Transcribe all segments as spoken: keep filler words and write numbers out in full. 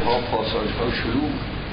ها پاساژ ها شروع.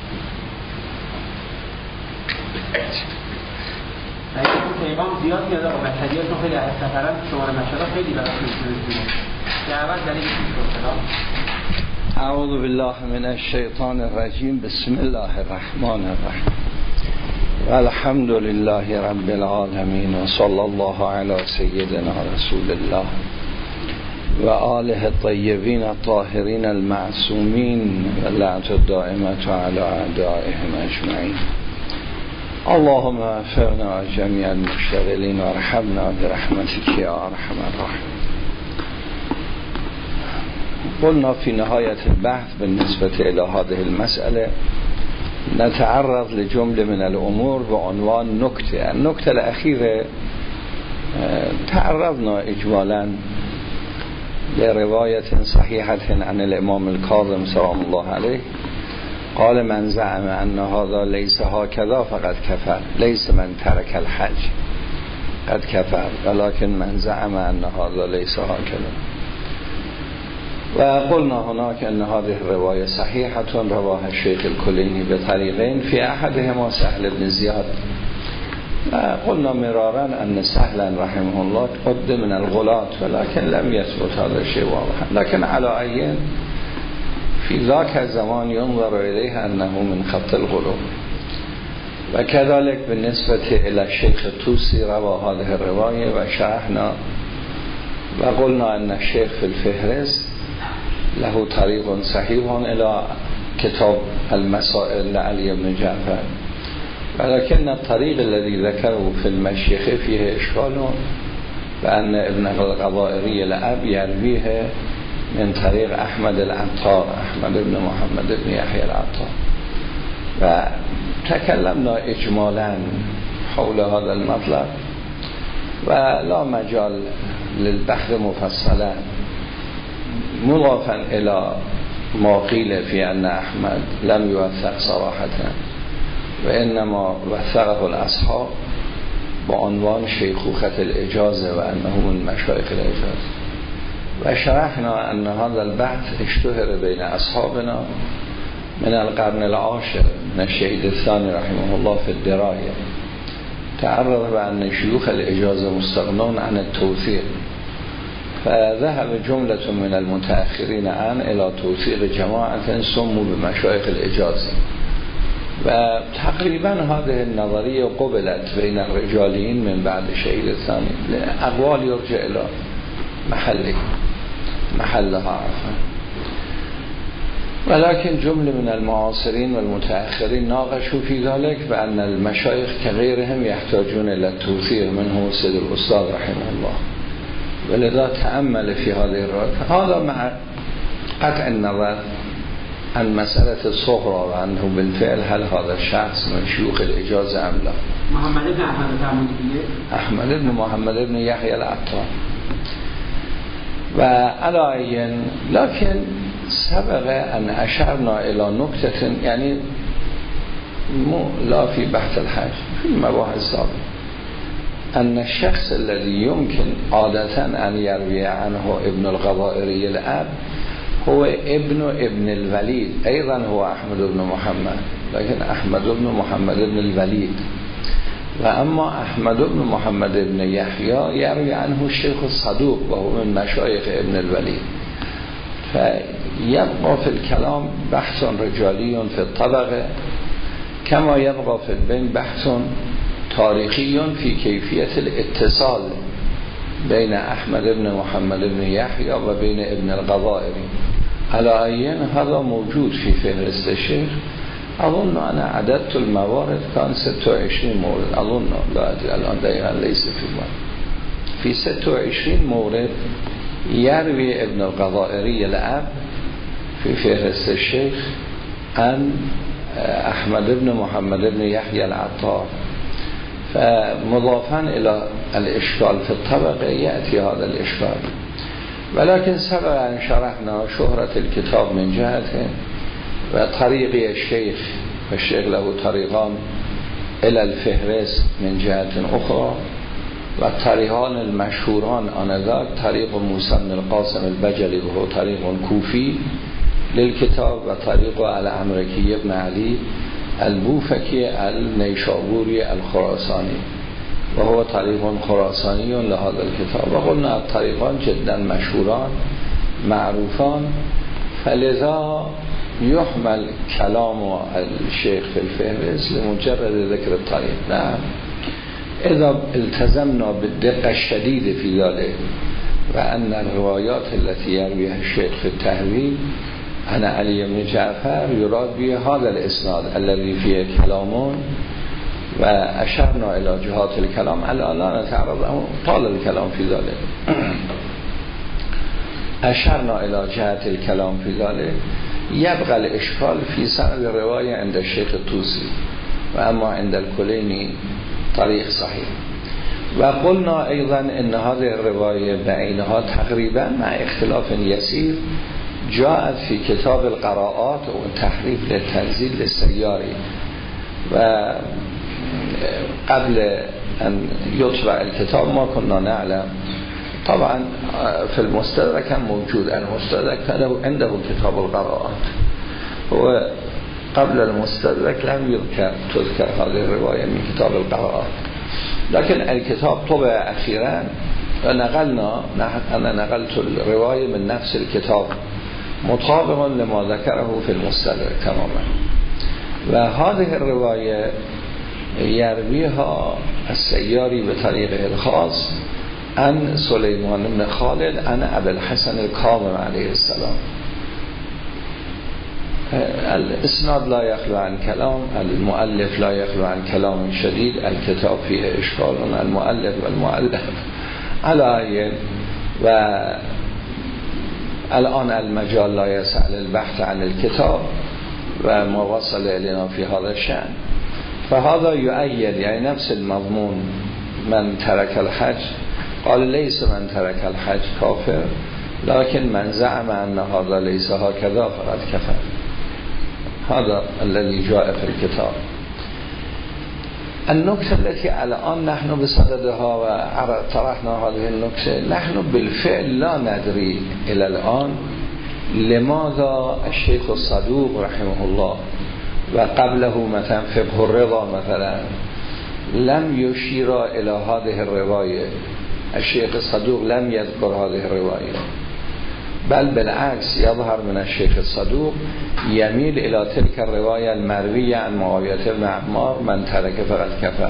پیغام زیاد میاد آقا بشریاتون خیلی از سفران شماره مشهد خیلی براتون می‌رسونه که اول دلیل چیه؟ اعوذ بالله من الشیطان الرجیم. بسم الله الرحمن الرحیم. والحمد لله رب العالمین و صلی الله علی سیدنا رسول الله و آله الطیبین الطاهرین المعصومین و لعنت الدائمة علی اعدائهم اجمعین. اللهم وفقنا جميع المشتغلين وارحمنا برحمتك يا ارحم الراحمين. قلنا في نهاية البحث بالنسبة إلى هذه المسألة نتعرض لجملة من الأمور بعنوان نكتة. النكتة الأخيرة تعرضنا إجمالا لرواية صحيحة عن الإمام الكاظم سلام الله عليه قال من زعم أن هذا ليس هكذا فقد كفر ليس من ترك الحج قد كفر ولكن من زعم أن هذا ليس هكذا. وقلنا هناك أن هذه الرواية صحيحة رواها الشيخ الكليني بطريقين في أحدهما سهل بن زياد. وقلنا مرارا أن سهلا رحمه الله قد من الغلاة ولكن لم يثبت هذا الشيء واضحا. لكن على أي في ذاك الزمان ينظر إليه أنه من خط الغلو. وكذلك بالنسبة إلى الشيخ الطوسي روى هذه الرواية وشرحنا وقلنا أن الشيخ في الفهرست له طريق صحيح إلى كتاب المسائل لعلي بن جعفر ولكن الطريق الذي ذكره في المشيخ فيه إشكال بأن ابن الغضائري الأب يرويه من طريق أحمد العطار أحمد بن محمد بن يحيى العطار. وتكلمنا إجمالا حول هذا المطلب ولا مجال للبحث مفصلا مضافا إلى ما قيل في أن أحمد لم يوثق صراحة وإنما وثقه الأصحاب بعنوان شيخوخة الإجازة وأنه من مشايخ الإجازة. وشرحنا أن هذا البحث اشتهر بين أصحابنا من القرن العاشر من الشهيد الثاني رحمه الله في الدراية. تعرض بأن شيوخ الإجازة مستغنون عن التوثيق فذهب جملة من المتأخرين عن إلى توثيق جماعة سموا بمشايخ الإجازة. وتقريبا هذه النظرية قبلت بين الرجاليين من بعد الشهيد الثاني أقوال يرجع إلى محله محلها عفوا. ولكن جملة من المعاصرين والمتأخرين ناقشوا في ذلك بأن المشايخ كغيرهم يحتاجون إلى التوثيق منه سيد الأستاذ رحمه الله. ولذا تأمل في هذه الرواية. هذا مع قطع النظر عن مسألة الصغرى وأنه بالفعل هل هذا الشخص من شيوخ الإجازة أم لا. محمد بن أحمد أحمد بن محمد بن يحيى العطار. وعلى لكن سبق أن أشرنا إلى نكتة يعني مو لا في بحث الحج في المباحث السابقة أن الشخص الذي يمكن عادة أن يروي عنه ابن الغضائري الأب هو ابن ابن الوليد أيضا هو أحمد بن محمد لكن أحمد بن محمد بن الوليد. وأما أحمد بن محمد بن يحيى يروي عنه الشيخ الصدوق وهو من مشايخ ابن الوليد. فيبقى في الكلام بحث رجالي في الطبقة كما يبقى في البين بحث تاريخي في كيفية الاتصال بين أحمد بن محمد بن يحيى وبين ابن الغضائري. على أين هذا موجود في فهرست الشيخ. أظن أنا عددت الموارد كان ستة وعشرين مورد أظن لا أدري الآن دقيقا ليس في الموارد في ستة وعشرين مورد يروي ابن الغضائري الأب في فهرست الشيخ عن أحمد بن محمد بن يحيى العطار. فمضافا إلى الإشكال في الطبقة يأتي هذا الإشكال. ولكن سبق أن شرحنا شهرة الكتاب من جهته وطريق الشيخ والشيخ له طريقان إلى الفهرست من جهة أخرى والطريقان المشهوران آنذاك طريق موسى بن القاسم البجلي وهو طريق كوفي للكتاب و طریق الامرکی ابن علی البوفکی النیشابوری الخراسانی و هو طریق خراسانی لهذا الكتاب و قلنا طریقان جدا مشهوران معروفان فلذا يحمل كلام الشيخ في الفهرس لمجرد ذكر الطريق. نعم اذا التزمنا بالدقة الشديد في ذلك وأن الروايات التي يرويها الشيخ في التهويل عن علي بن جعفر يراد به هذا الاسناد الذي فيه كلامون وأشرنا إلى جهات الكلام الآن لا نتعرض طال الكلام في ذلك. أشرنا إلى جهة الكلام في ذلك. يبقى الإشكال في سند الرواية عند الشيخ الطوسي وأما عند الكليني طريق صحيح. وقلنا أيضا إن هذه الرواية بعينها تقريبا مع اختلاف يسير جاءت في كتاب القراءات وتحريف للتنزيل للسياري و قبل أن يطبع الكتاب ما كنا نعلم. طبعا في المستدرك كان موجود، المستدرك كان عنده كتاب القراءات، هو قبل المستدرك لم يذكر تذكر هذه الرواية من كتاب القراءات، لكن الكتاب طبع أخيرا ونقلنا أنا نقلت الرواية من نفس الكتاب مطابقا لما ذكره في المستدرك تماما. وهذه الرواية يرويها السياري بطريقه الخاص عن سليمان بن خالد عن ابي الحسن الكاظم عليه السلام. الاسناد لا يخلو عن كلام، المؤلف لا يخلو عن كلام شديد، الكتاب فيه اشكال، المؤلف والمؤلف على عين. و الان المجال لا يسع البحث عن الكتاب و ما وصل الينا في هذا الشأن. فهذا يؤيد يعني نفس المضمون من ترك الحج قال ليس من ترك الحج كافر لكن من زعم أن هذا ليس هكذا فقد كفر. هذا الذي جاء في الكتاب. النكتة التي الآن نحن بصددها وطرحنا هذه النكتة، نحن بالفعل لا ندري إلى الآن لماذا الشيخ الصدوق رحمه الله وقبله مثلا فقه الرضا مثلا لم يشير إلى هذه الرواية. الشيخ الصدوق لم يذكر هذه الرواية، بل بالعكس يظهر من الشيخ الصدوق يميل إلى تلك الرواية المروية عن معاوية بن عمار من ترك فقد كفر.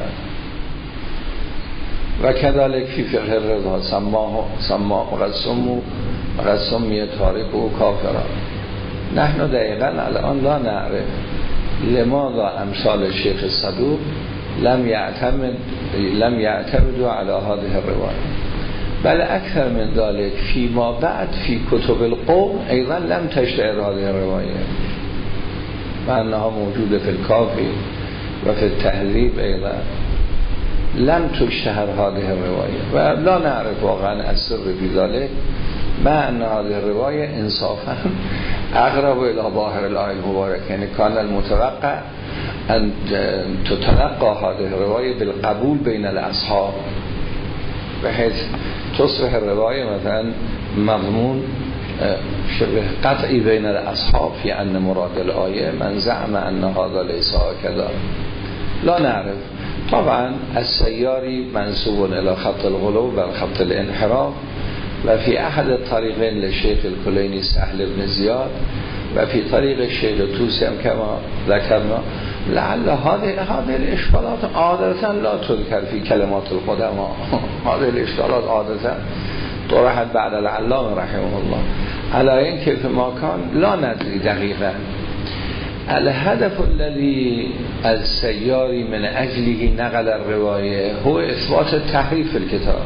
وكذلك في فقه الرضا سماه سماه قد سموا وقد سمي تاركه كافرا. نحن دقيقا الآن لا نعرف لماذا أمثال الشيخ الصدوق لم يعتمد لم يعتمدوا على هذه الرواية، بل أكثر من ذلك فيما بعد في كتب القوم أيضا لم تشتهر هذه الرواية مع أنها موجودة في الكافي وفي التهذيب أيضا لم تشتهر هذه الرواية. ولا نعرف واقعا السر في ذلك، مع أن هذه الرواية إنصافا أقرب إلى ظاهر الآية المباركة. يعني كان المتوقع أن تتلقى هذه الرواية بالقبول بين الأصحاب بحيث تصبح الرواية مثلا مضمون شبه قطعي بين الأصحاب في أن مراد الآية من زعم أن هذا ليس هكذا. لا نعرف. طبعا السياري منسوب إلى خط الغلو بل خط الانحراف، وفي أحد الطريقين للشيخ الكليني سهل بن زياد وفي طريق الشيخ الطوسي كما ذكرنا. لعل هذه هذه الإشكالات عادة لا تذكر في كلمات القدماء. هذه الإشكالات عادة طرحت بعد العلامة رحمه الله على إن كيف ما كان لا ندري دقيقا. الهدف الذي السياري من أجله نقل الرواية هو إثبات التحريف في الكتاب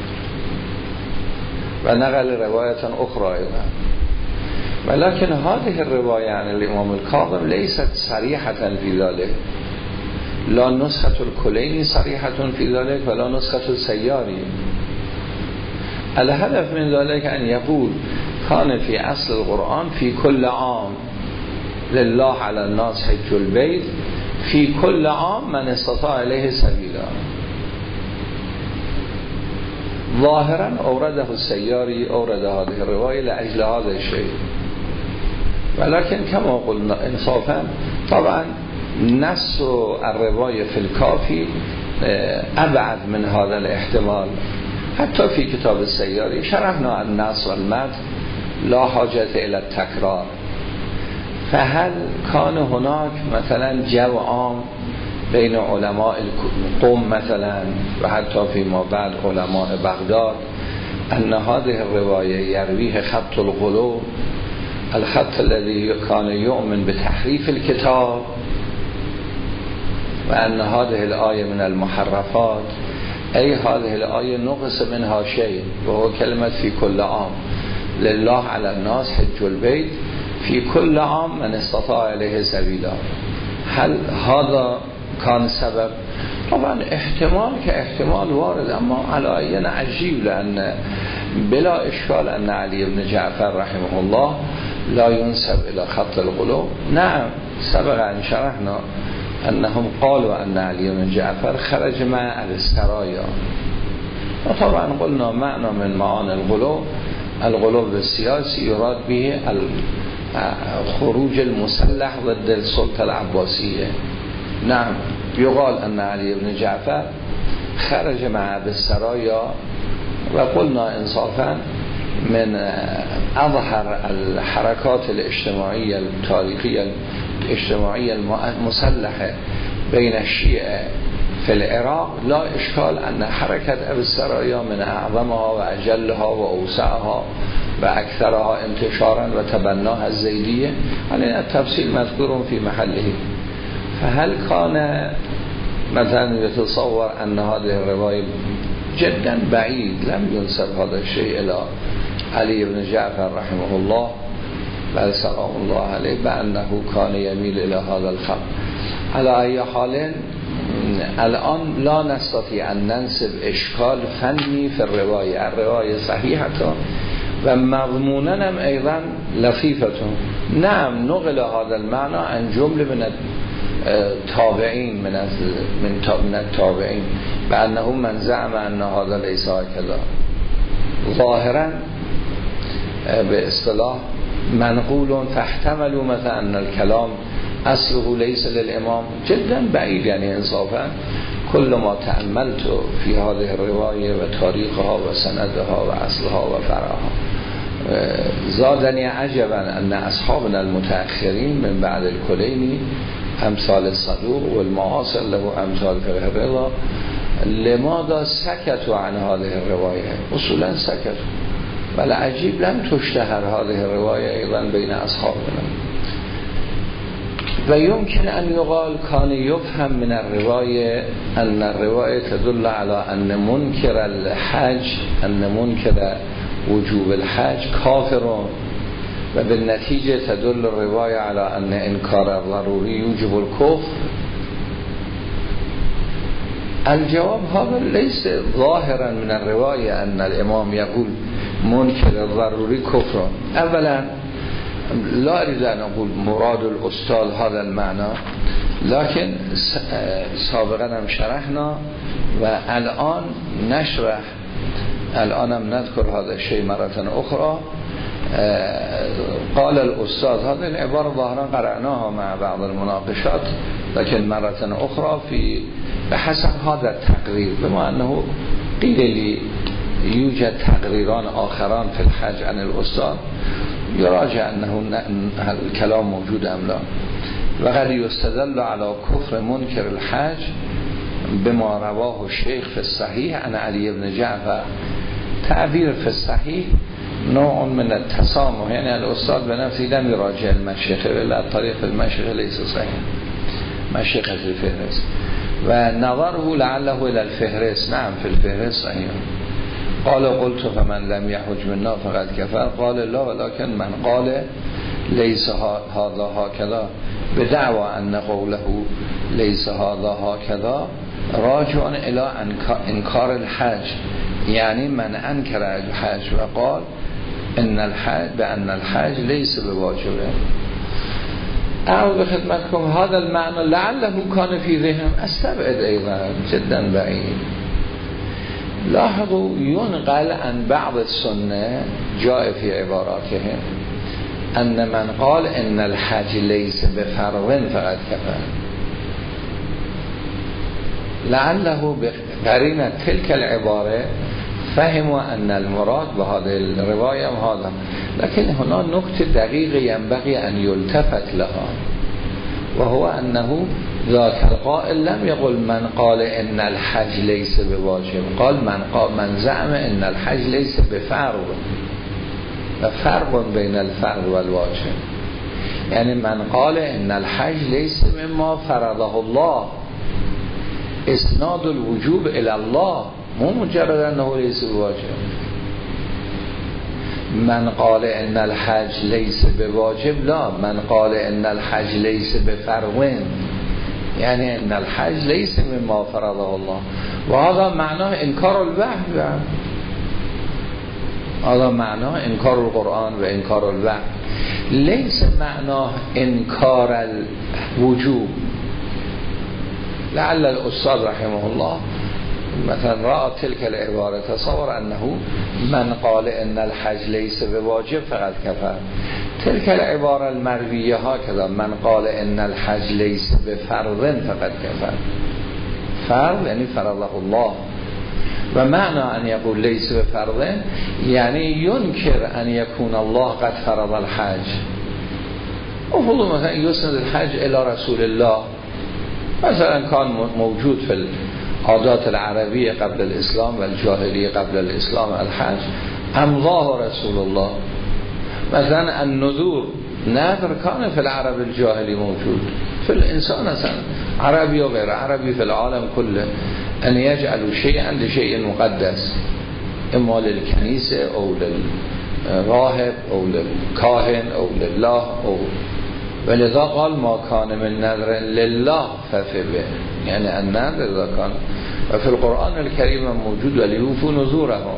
ونقل رواية أخرى أيضا. ولكن هذه الرواية عن الإمام الكاظم ليست صريحة في ذلك، لا نسخة الكليني صريحة في ذلك ولا نسخة السياري. الهدف من ذلك أن يقول كان في أصل القرآن في كل عام لله على الناس حج البيت في كل عام من استطاع إليه سبيلا. ظاهرا أورده السياري أورد هذه الرواية لأجل هذا الشيء. ولكن كما قلنا انصافا طبعا نص الروای فی الکافی ابعد من هذا الاحتمال. حتی فی کتاب السیاری شرحنا النص والمد لا حاجت الى التکرار. فهل کان هناک مثلا جو عام بین علماء قم مثلا و حتی فی ما بعد علماء بغداد ان هذه الروایه یرویه خط الغلو الخط الذي كان يؤمن بتحریف الكتاب و ان هذه الآیه من المحرفات ای هذه الآیه نقص منها شيء و هو کلمت فی کل عام لله علی الناس حج البیت فی کل عام من استطاع الیه سبیلا. هل هذا کان سبب؟ طبعا احتمال که احتمال وارد، اما علاینا عجیب لان بلا اشکال ان علی بن جعفر رحمه الله لا ينسب الى خط القلوب. نعم سبق ان شرحنا انهم قالوا ان علی بن جعفر خرج مع السرايا و طبعا قلنا معنى من معاني القلوب القلوب السیاسی یراد به خروج المسلح ضد السلطه العباسیه. نعم يقال ان علی بن جعفر خرج مع السرايا و قلنا انصافا من اظهر الحركات الاجتماعية التاريخية الاجتماعية المسلحة بين الشيعة في العراق لا اشكال ان حركة ابي السرايا من اعظمها و اجلها و اوسعها و اکثرها انتشارا و تبناها الزیدیه. یعنی التفصیل مذکور في محله. فهل كان مثلا يتصور ان هذه الرواية جدا بعيد لم ينسب هذا الشيء الى علي بن جعفر رحمه الله بل سلام الله عليه بأنه كان يميل الى هذا الخط. على اي حال الان لا نستطيع ان ننسب اشكال فني في الرواية. الرواية صحيحة و مضمونا هم ايضا لطيفة. نعم نقل هذا المعنى عن جمله من تابعین من از من من التابعین بأنه من زعم ان هذا ليس هكذا ظاهرا به اصطلاح منقول فاحتملوا مثلا ان الكلام اصله ليس للامام جدا بعید. یعنی انصافا كل ما تأملت في هذه الرواية و تاريخها و سندها و اصلها و فرعها زادني عجبا ان اصحابنا المتأخرين من بعد الكليني امثال الصدوق و المعاصر له امثال فقه الرضا لماذا سكتوا عن هذه الرواية؟ اصولا سكتوا بل عجیب لم تشتهر هذه الرواية ايضا بين اصحابنا. و يمكن ان يقال كان يفهم من الرواية ان الرواية تدل على ان منكر الحج ان منكر وجوب الحج کافر و بالنتیجه تدل الرواية على ان انکار ضروری یوجب الکفر. الجواب هذا ليس ظاهرا من الرواية ان الامام يقول منكر الضروری كفر. اولا لا اريد ان اقول مراد الاستاذ هذا المعنى، لكن سابقا هم شرحنا و الان نشرح الان هم نذكر هذا الشيء مرة اخرى. قال الاستاذ هذه العبارة ظاهرا قرأناها مع بعض المناقشات لكن مرة اخرى في بحسب هذا التقرير بما انه قيل لي يوجد تقريران آخران في الحج عن الاستاذ يراجع انه الكلام موجود ام لا. وقد يستدل على كفر منكر الحج بما رواه الشيخ في الصحيح عن علي بن جعفر. تعبير في الصحيح نوع من التسامح، يعني الاستاذ بنفسه لم يراجع المشيخ الا طريق المشيخ ليس صحيح مشيخ في الفهرست و نظره لعله الى الفهرست. نعم في الفهرست صحيح. قال قلت فمن لم يحج منا فقد كفر قال لا ولكن من قال ليس هذا هكذا بدعوى ان قوله ليس هذا هكذا راجع الى انکار الحج، یعنی من انکر الحج و قال ان الحج بان الحج ليس بواجبه. اعوذ بخدمتكم هذا المعنى لعله كان في ذهن استبعد ايضا جدا بعيد. لاحظوا ينقل عن بعض السنة جاء في عباراتهم ان من قال ان الحج لیس بفرض فقد کفر، لعله بقرینه تلك العباره فهموا ان المراد بهذه الروايه هذا، لكن هنا نکته دقیق ينبغي ان يلتفت لها، وهو انه ذاك القائل لم يقل من قال ان الحج ليس بواجب، قال من قال من زعم ان الحج ليس بفرض، فرق بين الفرض والواجب، يعني من قال ان الحج ليس مما فرضه الله، اسناد الوجوب الى الله، مو مجرد انه ليس بواجب. من قال ان الحج ليس بواجب، لا، من قال ان الحج ليس بفرض، يعني ان الحج ليس مما فرضه الله، وهذا معناه انکار الوحی، هذا معناه انکار القرآن و انکار الوحی، ليس معناه انکار الوجوب. لعل الاستاذ رحمه الله مثلا رأى تلك العبارة تصور انه من قال ان الحج ليس بواجب فقد كفر، تلك العبارة المروية هكذا من قال ان الحج ليس بفرض فقد كفر، فرض يعني فرضه الله، و معنى ان يقول ليس بفرض يعني ينكر ان يكون الله قد فرض الحج، افضل مثلا يسند الحج الى رسول الله، مثلا كان موجود في العادات العربية قبل الاسلام و الجاهلیه قبل الاسلام الحج، امضاه رسول الله، مثلا النذور نذر كان في العرب الجاهلی موجود، في الانسان اصلا عربي و غير عربي في العالم كله، ان يجعلوا شيئا لشيء مقدس، اما للكنيسة او للراهب او للكاهن او لله، او ولذا قال ما كان من نذر لله ففي به، يعني النذر اذا كان، وفي القرآن الكريم موجود وليوفوا نذورهم،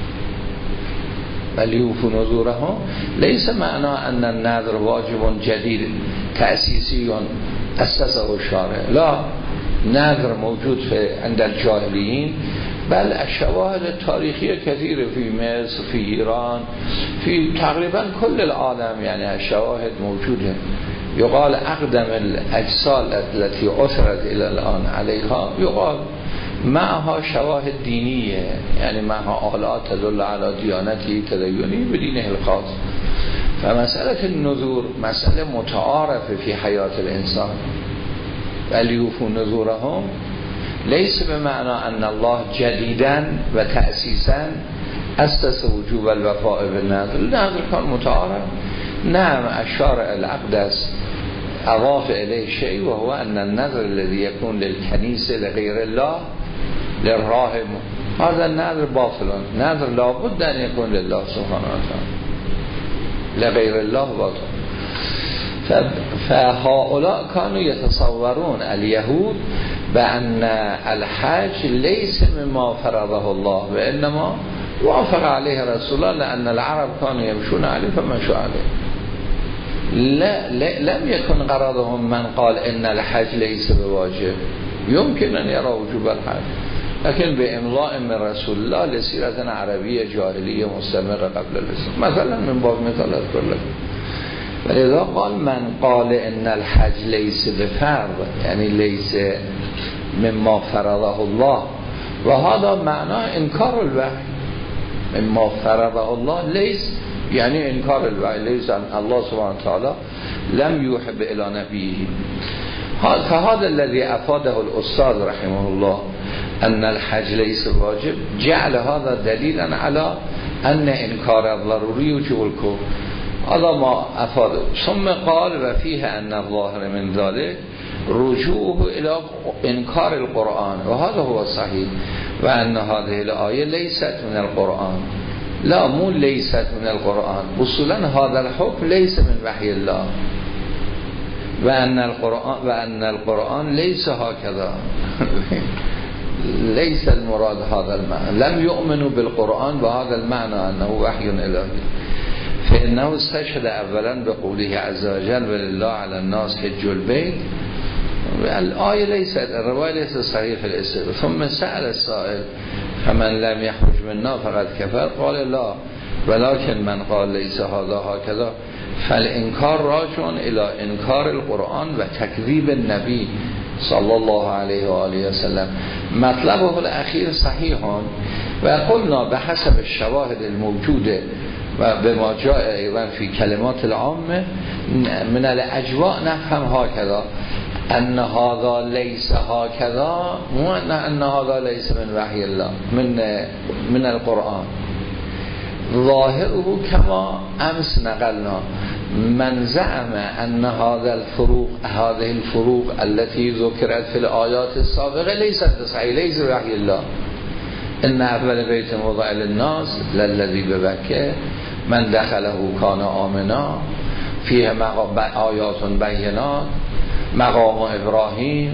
وليوفوا نذورهم ليس معنى ان النذر واجب جديد تأسيسي أسسه الشارع، لا، نذر موجود في عند الجاهليين، بل الشواهد التاريخية كثيرة في مصر، في إيران، في تقريبا كل العالم، يعني الشواهد موجودة. يقال أقدم الأجسال التي أثرت إلى الآن عليها يقال معها شواهد دينية، يعني معها آلات تدل على ديانتي تديني بدينه الخاص. فمسألة النذور مسألة متعارفة في حياة الإنسان، وليوفوا نذورهم ليس بمعنى أن الله جديدا و تأسيسا أسس وجوب الوفاء بالنذر، النذر كان متعارف، نعم الشارع الأقدس أضاف إليه شيء، وهو أن النذر الذي يكون للكنيسة لغير الله للراهب هذا النذر باطل، نذر لابد أن يكون لله سبحانه وتعالى، لغير الله باطل. فهؤلاء كانوا يتصورون اليهود بأن الحج ليس مما فرضه الله، وإنما وافق عليه رسول الله لأن العرب كانوا يمشون عليه فمشوا عليه. لا, لا لم يكن غرضهم من قال إن الحج ليس بواجب، يمكن أن يرى وجوب الحج، لكن بإمضاء من رسول الله لسيرة عربية جاهلية مستمرة قبل الإسلام، مثلا من باب مثال أذكر لك. ولذا قال من قال إن الحج ليس بفرض، يعني ليس مما فرضه الله، وهذا معناه انكار الوحي، مما فرضه الله ليس يعني انكار الوحي، ليس أن الله سبحانه وتعالى لم يوحب إلى نبيه. فهذا الذي أفاده الأستاذ رحمه الله أن الحج ليس واجب، جعل هذا دليلا على أن إنكار الضروري يوجب الكفر، هذا ما أفاده. ثم قال وفيه أن الظاهر من ذلك رجوعه إلى إنكار القرآن، وهذا هو الصحيح، وأن هذه الآية ليست من القرآن، لا مو ليست من القرآن، اصولا هذا الحكم ليس من وحي الله، وأن القرآن وأن القرآن ليس هكذا ليس المراد هذا المعنى، لم يؤمنوا بالقرآن بهذا المعنى أنه وحي إلهي. فإنه استشهد أولا بقوله عز وجل ولله على الناس حج البيت، الآية ليست الرواية ليست صحيح في الاستدلال. ثم سأل السائل فمن لم يخرج منا فقد كفر، قال لا ولكن من قال لیس هذا هكذا فالانکار راجع الى انکار القرآن و تکذیب النبی صلی الله علیه و آله و سلم. مطلبه الاخیر صحیحان و قلنا به حسب الشواهد الموجوده و به ما جاء ایوان فی کلمات العامه من الاجواء نفهم هكذا ان هذا لیس هكذا ان هذا لیس من وحی الله من من القرآن ظاهره کما امس نقلنا من زعم ان هذا الفروق هذه الفروق التي ذكرت في الآيات السابقة ليست صحيح ليس وحي الله. ان اول بیت موضع للناس للذي ببکه من دخله کان آمنا فیه آیات بینات مقام ابراهیم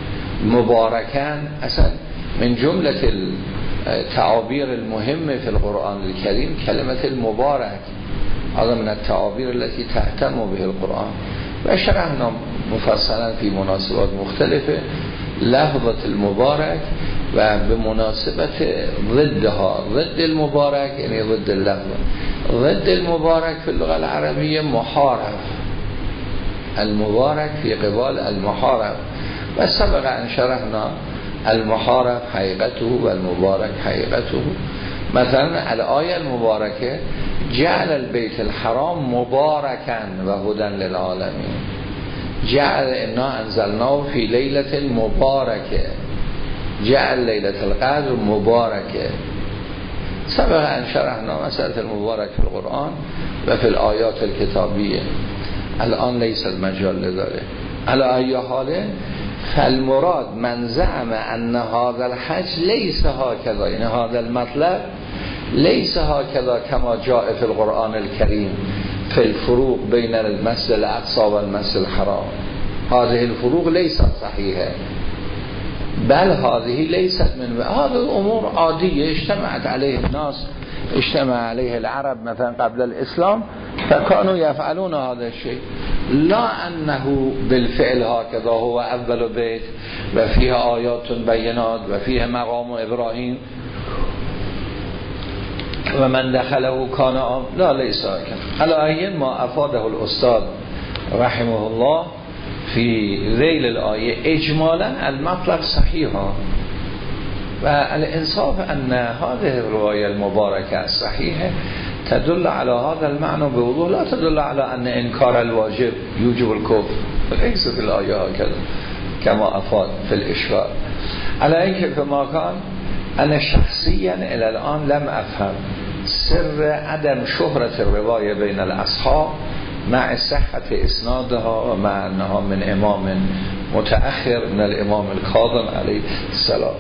مبارکن. اصلا من جمله التعابیر المهم في القرآن الكريم كلمة المبارك، هذا من التعابير التي تهتم به القرآن و شرحنا مفصلا في مناسبات مختلفة لفظة المبارك و بمناسبة ضدها. ضد المبارك يعني ضد اللفظ. ضد المبارك في اللغة العربية محارف، المبارك في قبال المحارف و سبق ان شرحنا المحارف حقیقته و المبارک حقیقته. مثلا الآیه المبارکه جعل البیت الحرام مبارکن و هدن للعالمین. جعل انا انزلناه فی لیلة مبارکه، جعل لیلة القدر مبارکه. سبق ان شرحنا مسألة المبارک في القرآن و في الآیات الكتابیه. الان لیس المجال لذلك. على ای حاله فالمراد من زعم ان هذا الحج ليس هكذا، يعني هذا المطلب ليس هكذا كما جاء في القرآن الكريم في الفروق بين المسجد الاقصى والمسجد الحرام. هذه الفروق ليست صحيحة، بل هذه ليست من هذا الامور عادية اجتمعت عليه الناس، اجتمع عليه العرب مثلا قبل الاسلام فكانوا يفعلون هذا الشيء، لا انه بالفعل هكذا هو اول بيت و فيه آیات بینات و فيه مقام ابراهیم و من دخله کان آمنا. لا لیس هكذا. علی ما افاده الاستاذ رحمه الله في ذیل الآیه اجمالا المطلب صحیحا و الانصاف ان هذه الرواية المباركة الصحيحة تدل على هذا المعنى بوضوح، لا تدل على ان انكار الواجب يوجب الكفر، ليس في الآية هكذا كما افاد في الاشفاء. على اینکه فما كان انا شخصيا الى الان لم افهم سر عدم شهرة الرواية بين الاصحاب مع صحة اسنادها و مع انها من امام متأخر من الامام الكاظم عليه السلام.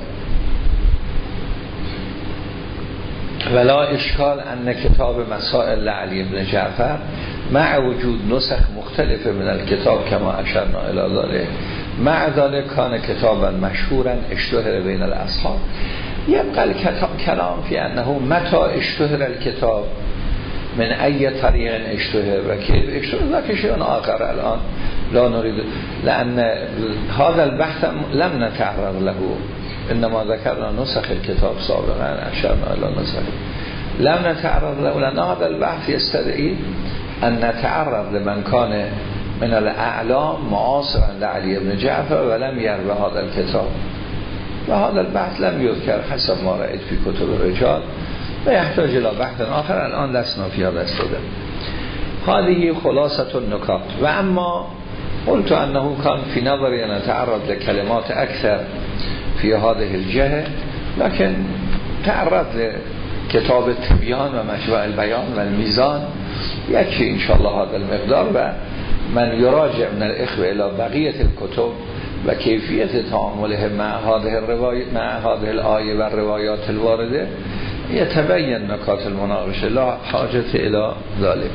ولا اشکال ان کتاب مسائل لعلی بن جعفر مع وجود نسخ مختلفه من الكتاب كما اشرنا الى ذلك مع ذلك كان كتابا مشهورا اشتهر بين الاصحاب. يبقى الكتاب كلام في انه متى اشتهر الكتاب من اي طريق اشتهر و كيف اشتهر ذاك شيء اخر الان لا نريد، لان هذا البحث لم نتعرض له، انما ذكرنا نسخ الكتاب سابقا اشرنا الى نسخ لم نتعرض له، لان هذا البحث يستدعي ان نتعرض لمن كان من الاعلام معاصرا لعلي بن جعفر ولم يروي هذا الكتاب، وهذا البحث لم يذكر حسب ما رأيت في كتب الرجال و يحتاج الى بحث آخر الان لسنا فيها دستده. هذه خلاصة النکات. و اما قلت انه كان في نظري ان نتعرض لكلمات اكثر في هذه الجهة، لكن تعرض لكتاب التبيان و مجمع البيان و الميزان يكفي ان شاء الله هذا المقدار. و من يراجع من الاخوة الى بقية الكتب و كيفية تعامله مع هذه الرواية مع هذه الآية و الروايات الواردة يتبين نکات المناقشة، لا حاجة الى ذلك.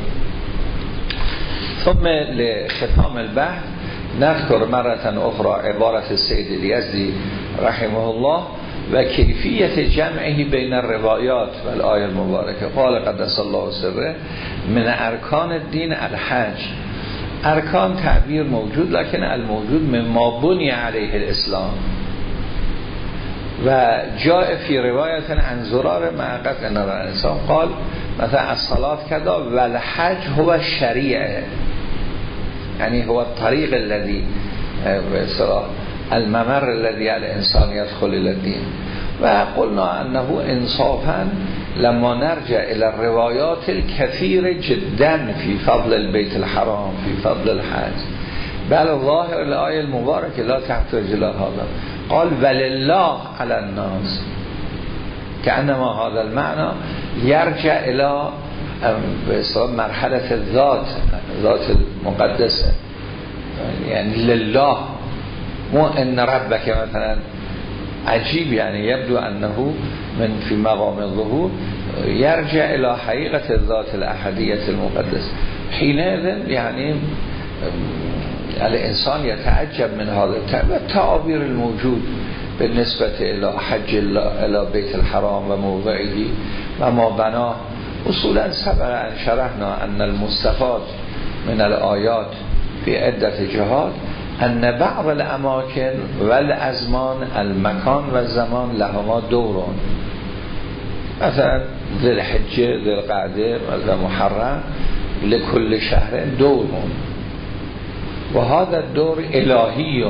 ثم لختام البحث نذكر مرة أخرى عبارة السيد اليزدي رحمه الله و كيفية جمعه بين الروايات والآية المباركة. قال قدس الله سره من ارکان الدين الحج. ارکان تعبیر موجود، لكن الموجود مما بني عليه الاسلام. و جاء فی روایت عن زرار معقد ان الانسان قال مثلا الصلاة کذا و الحج هو الشریعه، یعنی هو الطریق الذي به اصطلاح الممر الذي الانسان يدخل الى الدين. و قلنا انه انصافا لما نرجع الى الروايات الكثير جدا في فضل البيت الحرام في فضل الحج، بل ظاهر الآية المباركة لا تحتاج إلى هذا، قال ولله على الناس، كأنما هذا المعنى يرجع إلى مرحلة الذات ذات المقدسة، يعني لله، مو ان ربك مثلا عجيب، يعني يبدو أنه من في مقام الظهور يرجع إلى حقيقة الذات الأحدية المقدسة. حينئذ يعني الإنسان يتعجب من هذا التعابير الموجود بالنسبة إلى حج الله إلى بيت الحرام وموضعه وما بناه. أصولا سبق أن شرحنا أن المستفاد من الآيات في عدة جهات أن بعض الأماكن والأزمان المكان والزمان لهما دورون، مثلا ذي الحجة ذي القعدة مثلا محرم لكل شهر دورون، وهذا الدور إلهي.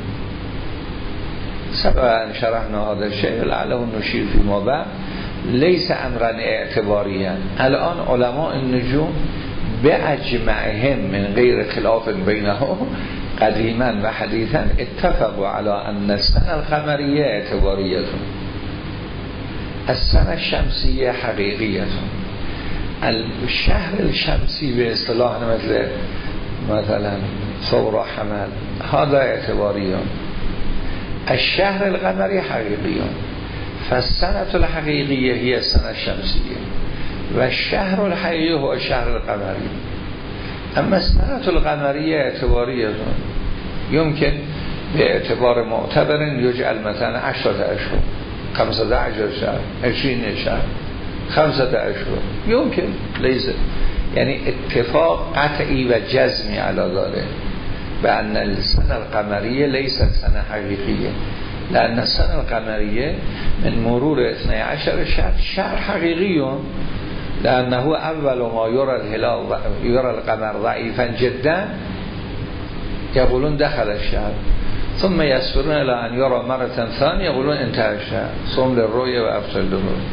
سبق أن شرحنا هذا الشيء لعله نشير فيما بعد، ليس أمرا اعتباريا. الآن علماء النجوم بأجمعهم من غير خلاف بينهم قديما و حديثا اتفقوا على أن السنة القمرية اعتبارية، السنة الشمسية حقيقية، الشهر الشمسي باصطلاح مثل مثلا ثور حمل هذا اعتباري، الشهر القمري حقيقي، فالسنة الحقيقية هي السنة الشمسية والشهر الحقيقي هو الشهر القمري. أما السنة القمرية اعتبارية، يمكن باعتبار معتبر يجعل مثلا عشرة أشهر، خمسة عشر شهر، عشرين شهر، خمسة أشهر، يمكن ليس يعني اتفاق قطعي و جزمی على ذلك بأن السنة القمرية ليست سنة حقيقية، لأن السنة القمرية من مرور اثني عشر شهر شهر حقيقي، لأنه أول ما يرى الهلال يرى القمر ضعيفا جدا يقولون دخل الشهر، ثم يسفرون إلى أن يرى مرة ثانية يقولون انتهى الشهر، صوم للرؤية وأفطر للرؤية.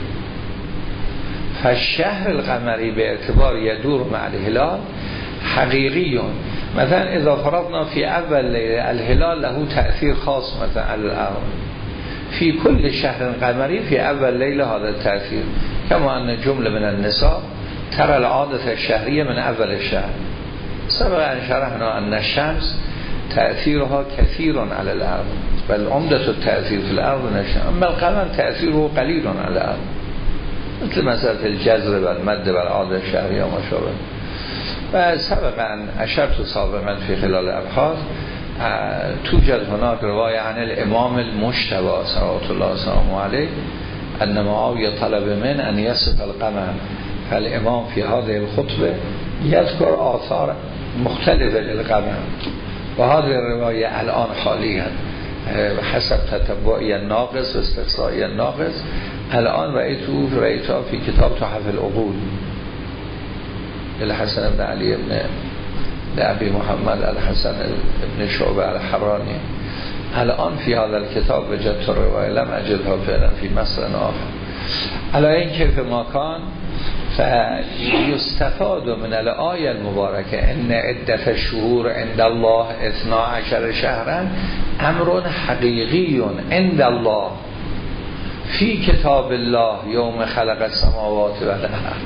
فالشهر القمري باعتبار يدور مع الهلال حقيقي. مثلا إذا فرضنا في أول ليلة الهلال له تأثير خاص مثلا على الأرض، في كل شهر قمري في أول ليلة هذا التأثير، كما أن جملة من النساء ترى العادة الشهرية من أول الشهر. سبق أن شرحنا أن الشمس تأثيرها كثير على الأرض، بل عمدة التأثير في الأرض نشأ، أما القمر تأثيره قليل على الأرض، مثل مسألة الجزر والمد والعادة الشهرية وما شابه. و سبق أن أشرت سابقا في خلال الأبحاث توجد هناك رواية عن الإمام المجتبى صلوات الله وسلامه عليه أن معاوية طلب من أن يصف القمر، فالإمام في هذه الخطبة يذكر آثار مختلفة للقمر، وهذه الرواية الآن حاليا حسب تتبعي الناقص و استقصائي الناقص الآن رأيته رأيته في كتاب تحف العقول الحسن بن علي بن لأبي محمد الحسن بن شعبة الحراني. الآن في هذا الكتاب وجدت الرواية لم أجدها فعلا في مصر آخر. على این كيف ما كان فيستفاد من الآية المباركة إن عدة الشهور عند الله اثنا عشر شهرا أمر حقيقي عند الله في كتاب الله يوم خلق السماوات والأرض.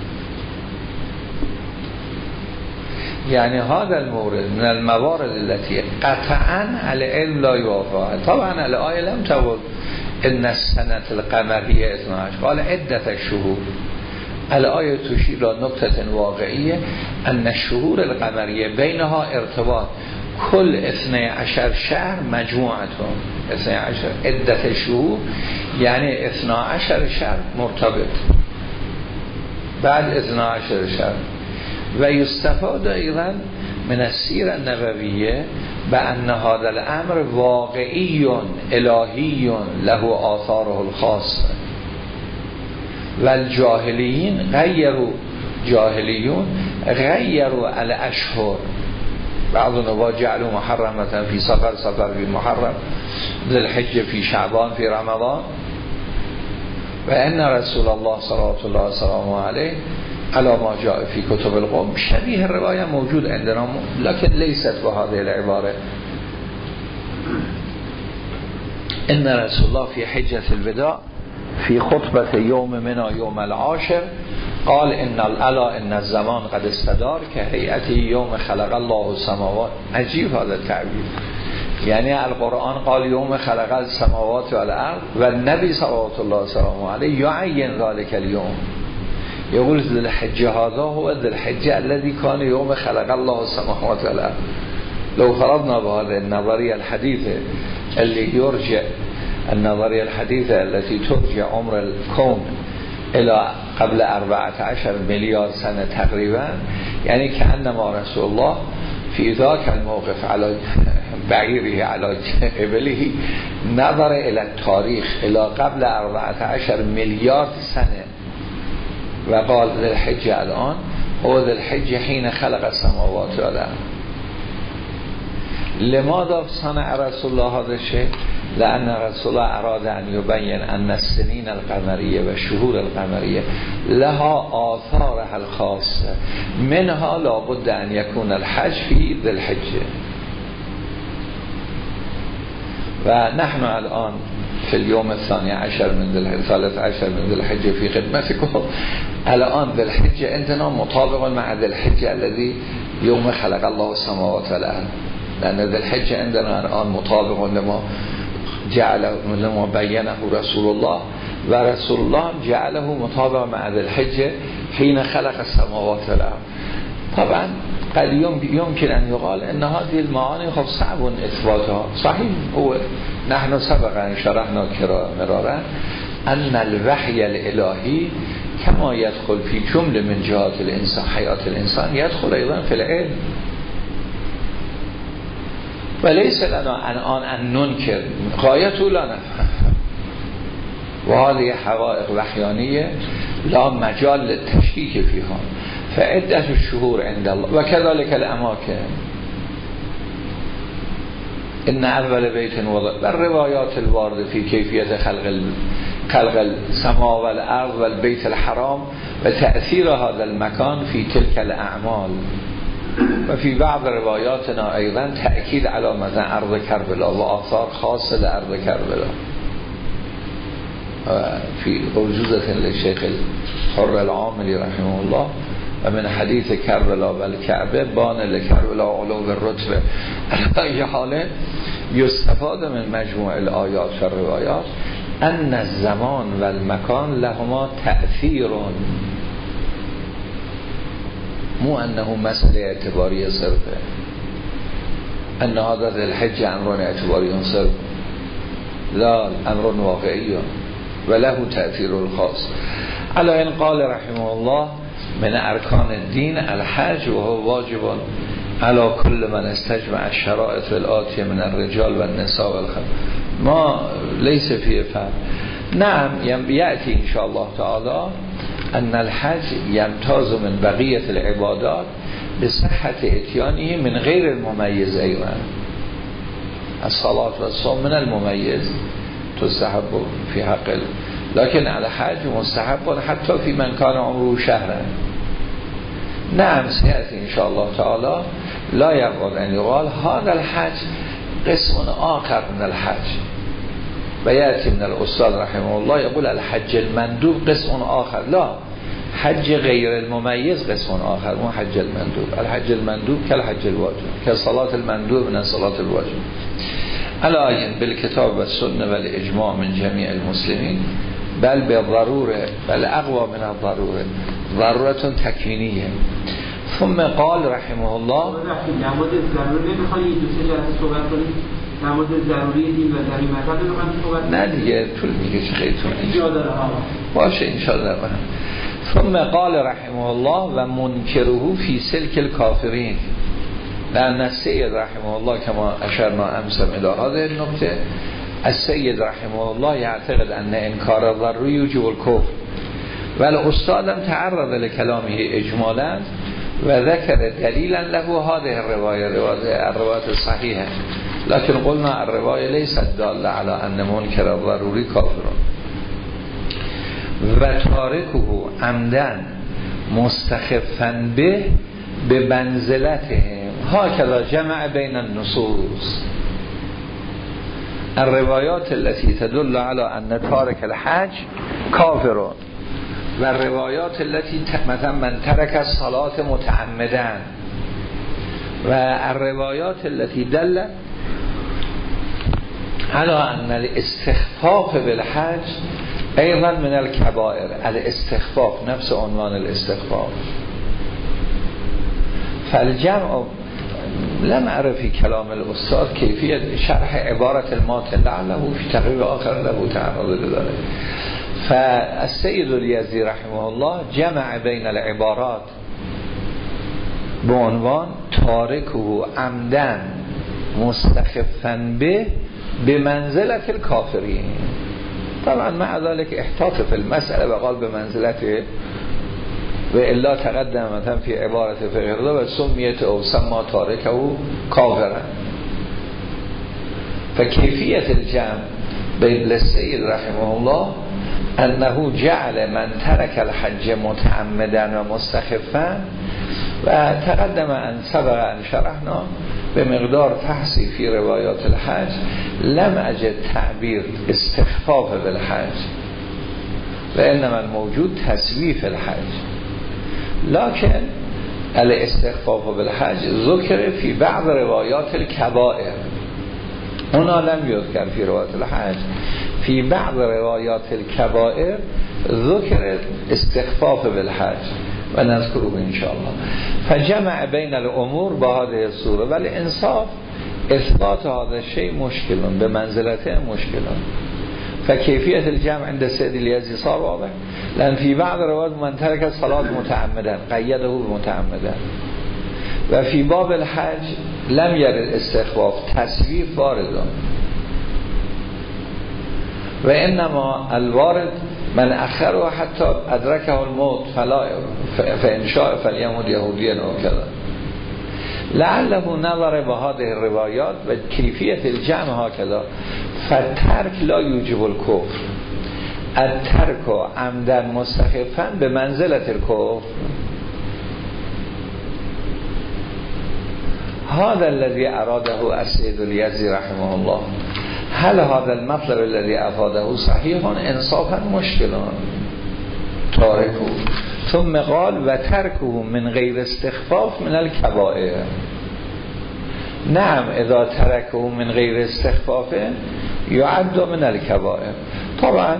يعني هذا المورد من الموارد التي قطعا العلم لا يوافقها. طبعا الآية لم تقول إن السنة القمرية اثنا عشر، قال عدة الشهور. الآية تشير إلى نقطة واقعية أن الشهور القمرية بينها ارتباط، كل اثني عشر شهر مجموعتهم اثني عشر عدة الشهور، يعني اثني عشر شهر مرتبط بعد اثني عشر شهر. و یستفاد ایضا من السیر النبویه به ان هذا الامر واقعی الهی له آثاره الخاصه و الجاهلیین غیروا جاهلیون غیروا الاشهر بعض نوا جعلوا محرمة فی سفر سفر فی محرم ذی الحجه فی شعبان فی رمضان و ان رسول الله صلوات الله وسلامه علیه علی ما جاء فی کتب القوم. شبیه روایه موجود عندنا لكن لیست بهذه العباره. ان رسول الله فی حجة الوداع فی خطبه یوم منا یوم العاشر قال ان الالا ان الزمان قد استدار که هیئتی یوم خلق الله السماوات. عجیب هذا التعبیر، یعنی القرآن قال یوم خلق السماوات والارض و النبی صلوات الله وسلامه علیه یعین ذلك اليوم يقول ذي الحجة هذا هو ذي الحجة الذي كان يوم خلق الله السماوات والارض. لو فرضنا بهذا النظرية الحديثة اللي يرجع النظرية الحديثة التي ترجع عمر الكون الى قبل أربعة عشر مليار سنة تقريبا، يعني كأنما رسول الله في ذاك الموقف على بعيره على إبله نظر الى التاريخ الى قبل أربعة عشر مليار سنة وقال ذي الحجة الآن هو ذي الحجة حين خلق السماوات والارض. لماذا صنع رسول الله هذا الشيء؟ لأن رسول الله أراد أن يبين أن السنين القمرية والشهور القمرية لها آثارها الخاصة منها لابد أن يكون الحج في ذي الحجة. ونحن الآن في اليوم الثاني عشر من ذي الثالث عشر من ذي الحجة في خدمتكم. الآن ذي الحجة عندنا مطابق مع ذي الحجة الذي يوم خلق الله السماوات والأرض، لأن ذي الحجة عندنا الآن مطابق لما جعله لما بينه رسول الله و رسول الله جعله مطابق مع ذي الحجة حين خلق السماوات والأرض. طبعا قد يمكن أن يقال أن هذه المعاني خب صعب إثباتها. صحيح، هو نحن سبق أن شرحنا مرارا أن الوحي الإلهي كما يدخل في جمله من جهات الإنسان حياة الإنسان يدخل أيضا في العلم، وليس لنا الآن أن ننكر غايته لا نفهم، وهذه حقائق وحيانية لا مجال للتشكيك فيها. فعدة الشهور عند الله وكذلك الأماكن. إن أول بيت وضع والروايات الواردة في كيفية خلق خلق السماء والأرض والبيت الحرام وتأثير هذا المكان في تلك الأعمال. وفي بعض رواياتنا أيضا تأكيد على مثلا أرض كربلاء وآثار خاصة لأرض كربلاء في أرجوزة للشيخ الحر العاملي رحمه الله ومن حديث كربلاء والكعبة بان لكربلاء علو الرتبة. على أي حال يستفاد من مجموع الآيات والروايات أن الزمان والمكان لهما تأثير، مو أنه مسألة اعتبارية صرفة، أن هذا ذي الحج أمر اعتباري صرف، لا، أمر واقعي وله تأثير الخاص. على إن قال رحمه الله من أركان الدين الحج وهو واجب على كل من استجمع الشرائط الآتية من الرجال والنساء والخمر ما ليس فيه فهم. نعم يأتي إن شاء الله تعالى أن الحج يمتاز من بقية العبادات بصحة اتيانه من غير المميز أيضا. الصلاة والصوم من المميز تستحب في حق، لكن على الحج مستحب حتى في من كان عمره شهرا. نعم سيأتي إن شاء الله تعالى لا يقول أن يقال هذا الحج قسم آخر من الحج، ويأتي من الأستاذ رحمه الله يقول الحج المندوب قسم آخر. لا، حج غير المميز قسم آخر، مو حج المندوب. الحج المندوب كالحج الواجب، كصلاة المندوب من صلاة الواجب. الآن بالكتاب والسنة والإجماع من جميع المسلمين، بل بالضرورة، بل أقوى من الضرورة، ضرورة تكوينية. ثم قال رحمه الله نه دیگه طول میگه چه خیلی طول میگه باشه انشاءالله. ثم قال رحمه الله و منکره فی سلک الکافرین لأن السید رحمه الله كما اشرنا امسا الى هذه النقطه، السید رحمه الله يعتقد ان انکار الضروری یوجب الکفر، ولی استادم تعرض لکلامه اجمالا و ذکر دلیلا له هذه الروايه الروايه الصحيحه، لكن قلنا الروايه ليست داله على ان منکر الضروری کافر و تارکه عمدن مستخفا به به منزلته هكذا جمع بین النصوص الروایات التي تدل على ان تارك الحج کافر و روایات التي مثلا من ترک الصلاة متعمدا و الروایات التي دل على ان الاستخفاف بالحج ایضا من الكبائر. الاستخفاف نفس عنوان الاستخفاف. فالجمع لم أعرف في كلام الأستاذ كيفية شرح عبارة الماتن لعله في تقريب آخر له تعرض لذلك. فالسيد اليزدي رحمه الله جمع بين العبارات بعنوان تاركه عمدن مستخفا به بمنزلة الكافرين. طبعا مع ذلك احتاط في المسألة وقال بمنزلته، و الا تقدم مثلا في عبارت فقه و سمیت او سما تارکه او کافرن. فکیفیت الجمع بین السید رحمه الله انه جعل من ترک الحج متعمدا و مستخفا و تقدم ان سبق ان شرحنا به مقدار تحصیل فی روایات الحج لم اجد تعبیر استخفاف بالحج و انما الموجود تسویف الحج، لكن الاستخفاف بالحج ذکر فی بعض روایات الكبائر، هنا لم يذكر في روایات الحج، في بعض روایات الكبائر ذکر استخفاف بالحج و نذكره ان شاء الله. فجمع بین الامور با هذه الصوره، ولی انصاف اثبات هذا الشيء مشکل به منزلته مشکل. فكيفية الجمع عند السيد اليزدي صار واضح، لأن في بعض روایات من ترك الصلاة متعمدا قيده بمتعمدا، و في باب الحج لم يرد استخفاف، تسويف وارد، و انما الوارد من اخره حتى ادركه الموت فلا فان شاء فليمت يهوديا او كذا. لعله نظر به هذه الروايات و كيفية الجمع هكذا، فالترك لا يوجب الكفر، الترك عمدا مستخفا بمنزلة الكفر. هذا الذي أراده السيد اليزدي رحمه الله. هل هذا المطلب الذي أفاده صحيح؟ انصافا مشكل تاركه. ثم قال و تركه من غیر استخفاف من الكبائر. نعم اذا تركه من غیر استخفاف يعد من الكبائر. طبعا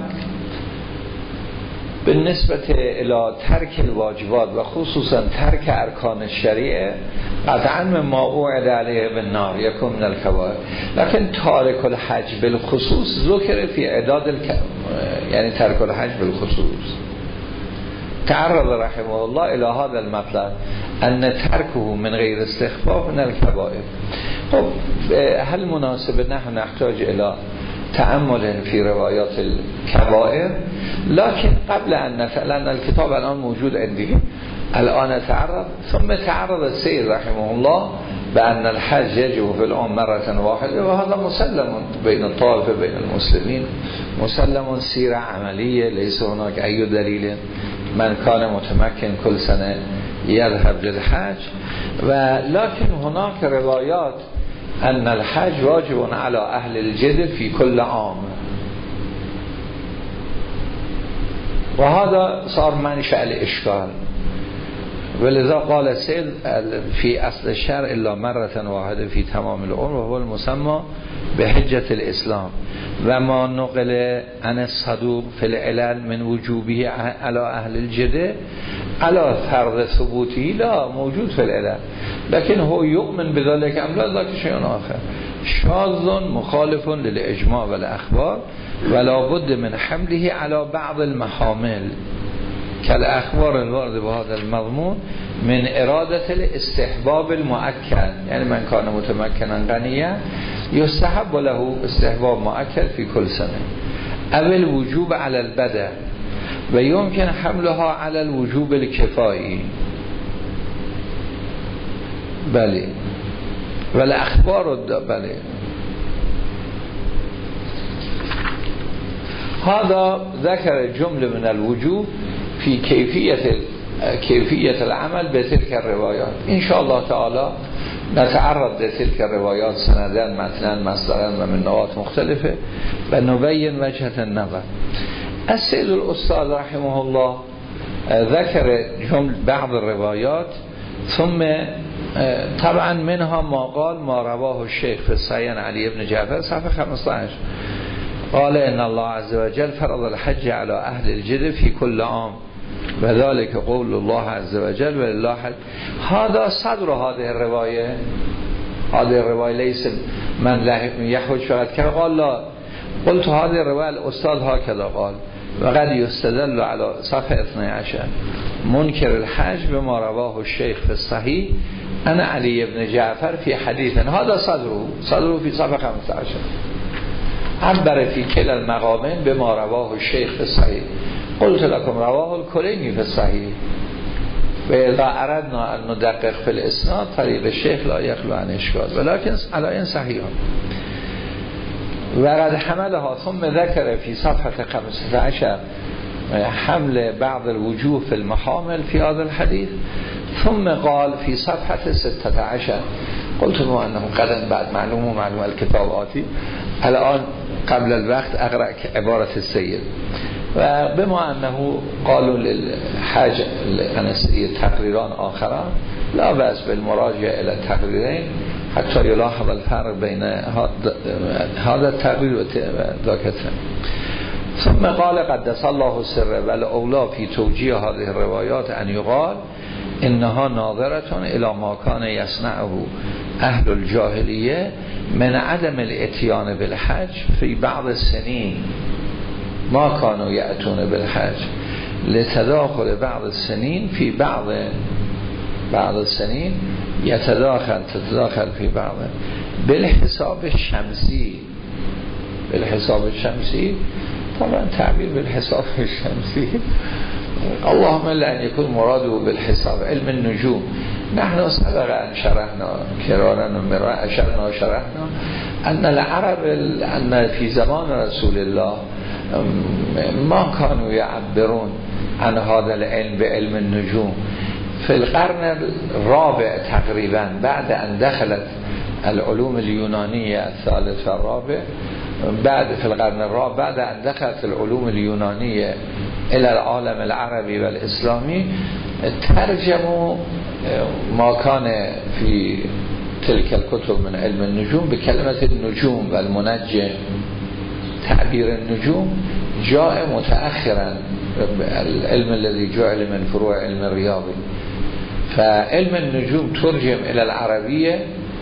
بالنسبة الى ترك الواجبات و خصوصا ترك ارکان الشریعه قطعا ما اوعد علیه بالنار یکون من الكبائر، لكن تارک الحج بالخصوص ذکر فی اعداد الك... یعنی ترک الحج بالخصوص. تعرض رحمه الله الى هذا المطلب ان تركه من غیر استخفاف من الكبائر. خب هل مناسب نحن نحتاج الى تأمل في روایات الكبائر، لكن قبل ان نتعلم الكتاب الان موجود عندي الان تعرض ثم تعرض السيد رحمه الله بأن الحج يجب في العام مرة واحدة، وهذا مسلم بين الطائفة بين المسلمين، مسلم سيرة عملية، ليس هناك أي دليل من كان متمكن كل سنة يذهب للحج. ولكن هناك روايات أن الحج واجب على أهل الجدل في كل عام، وهذا صار منشأ الإشكال. ولذا قال السيد في أصل الشرع إلا مرة واحدة في تمام العمر وهو المسمى بحجة الإسلام، وما نقل عن الصدوق في العلل من وجوبه على أهل الجدة على فرض ثبوته لا موجود في العلل، لكن هو يؤمن بذلك أم لا ذاك شيء آخر. شاذ مخالف للإجماع والأخبار ولا بد من حمله على بعض المحامل كالأخبار الوارد بهذا المضمون من ارادت الاستحباب المؤکد، یعنی من کان متمکنن غنیه یستحب له استحباب مؤکد فی کل سنه اول وجوب علی البدع و یمکن حملها علی الوجوب الکفایی. بله ولی اخبار بله هذا ذکر جمله من الوجوب فی کیفیت کیفیت العمل به تلک الروایات. ان شاء الله تعالی نتعرض به تلک الروایات سندن متنا مصدرا و من نوات مختلفه و نبین وجهه النظر. السید الاستاذ رحمه الله ذکر جمل بعض الروایات ثم طبعا منها ما قال ما رواه الشيخ في الصحيح علی ابن جعفر صفحه خمسة عشر قال ان الله عز وجل فرض الحج على اهل الجد في كل عام و ذلك قول الله عز وجل ولله حج. هذا صدر هذه الروايه هذه الروايه ليس من يحج فقط كما قال لا قلت هذه الروايه الاستاذ هكذا قال وقد يستدل على صفحه اثني عشر منكر الحج بما رواه الشيخ في الصحيح انا علي ابن جعفر في حديث هذا صدره صدره في صفحه خمسة عشر عبر في كلا المقامين بما رواه الشيخ في الصحيح قلت لكم رواه الكليني في الصحيح و اذا اردنا ان ندقق في الاسناد طريق الشيخ لا يخلو عن اشكال ولكن على ان صحيح وقد حملها ثم ذكر في صفحه خمسة عشر حمل بعض الوجوه في المحامل في هذا الحديث ثم قال في صفحه ستة عشر قلت له انه قدم بعد معلوم ومعلوم الكتاب آتي الان قبل الوقت اقرأ عبارة السيد و بما انه قالوا للحاج الانسي تقريران آخران لا بأس بالمراجعة الى التقريرين حتى يلاحظ الفرق بين هذا التقرير و ذاك. ثم قال قدس الله سره والاولا في توجيه هذه الروايات ان يقال انها ناظرة الى ما كان يصنعه اهل الجاهلیه من عدم الاتیان بالحج في بعض السنين ما كانوا يأتون بالحج لتداخل بعض السنين في بعض بعض السنين يتداخل تتداخل في بعض بالحساب الشمسي. بالحساب الشمسي طبعا تعبير بالحساب الشمسي اللهم الا ان يكون مراده بالحساب علم النجوم. نحن سبق ان شرحنا كرانا ومرارا اشرنا وشرحنا ان العرب ان في زمان رسول الله ما كانوا يعبرون عن هذا العلم بعلم النجوم. في القرن الرابع تقريبا بعد ان دخلت العلوم اليونانية الثالث والرابع بعد في القرن الرابع بعد ان دخلت العلوم اليونانية الى العالم العربي والاسلامي ترجموا ما كان في تلك الكتب من علم النجوم بكلمة النجوم والمنجم. تعبير النجوم جاء متأخرا العلم الذي جعل من فروع علم الرياضي. فعلم النجوم ترجم إلى العربية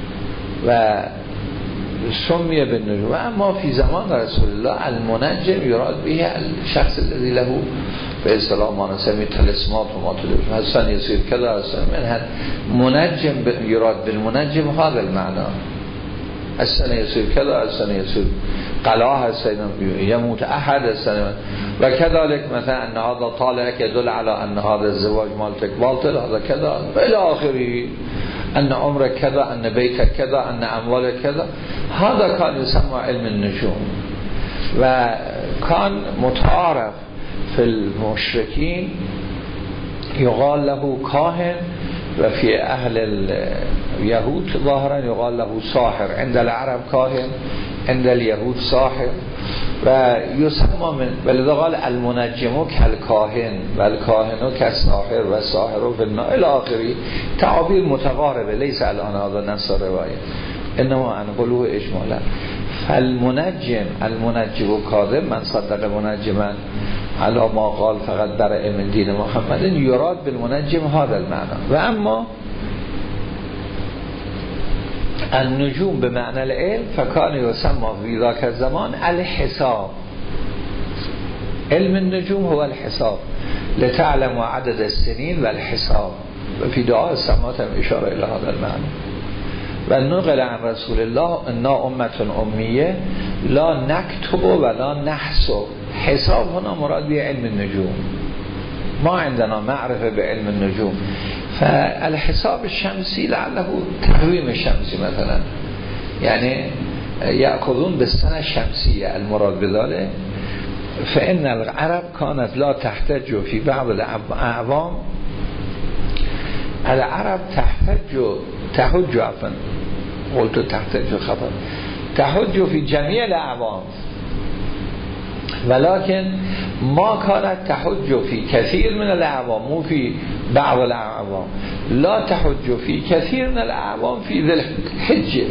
وسمي بالنجوم. وأما في زمان رسول الله المنجم يراد به الشخص الذي له به اصطلاح ما نسميه تلسمات و ما تلسمات حسن يصير كذا حسن من منجم يراد بالمنجم هذا المعنى حسن يصير كذا حسن يصير قلعه حسن يموت أحد حسن وكذلك مثلا أن هذا طالع يدل على أن هذا الزواج مالتك باطل هذا كذا إلى آخره أن عمرك كذا أن بيتك كذا أن أموالك كذا. هذا كان يسمى علم النجوم وكان متعارف في المشركين يقال له كاهن وفي أهل اليهود ظاهرا يقال له ساحر. عند العرب كاهن عند اليهود ساحر ويسمى من ولذا قال المنجم كالكاهن والكاهن كالساحر والساحر في النار إلى آخره. تعابير متقاربة ليس الآن هذا نص الرواية إنما أنقلوه إجمالا. فالمنجم المنجم كاذب من صدق منجما على ما قال فقط برئ من دين محمد يراد بالمنجم هذا المعنى. و اما النجوم بمعنى العلم فكان يسمى في ذاك الزمان الحساب. علم النجوم هو الحساب لتعلم عدد السنين والحساب و فی دعا السماوات هم اشاره الی هذا المعنی. و نقل عن رسول الله انا امت امیه لا نکتب و لا نحسب. حساب هنا مراد به علم النجوم، ما عندنا معرفه به علم النجوم. فالحساب الشمسی لعله تقویم شمسی مثلا، یعنی یأخذون بالسنه الشمسیه المراد بذلك. فإن العرب كانت لا تحتج في بعض الأعوام. العرب تحتج تحج عفوا قلت تحتج خطأ تحج في جميع الأعوام، ولكن ما كانت تحج في كثير من الأعوام مو في بعض الأعوام. لا تحج في كثير من الأعوام في ذي الحجة.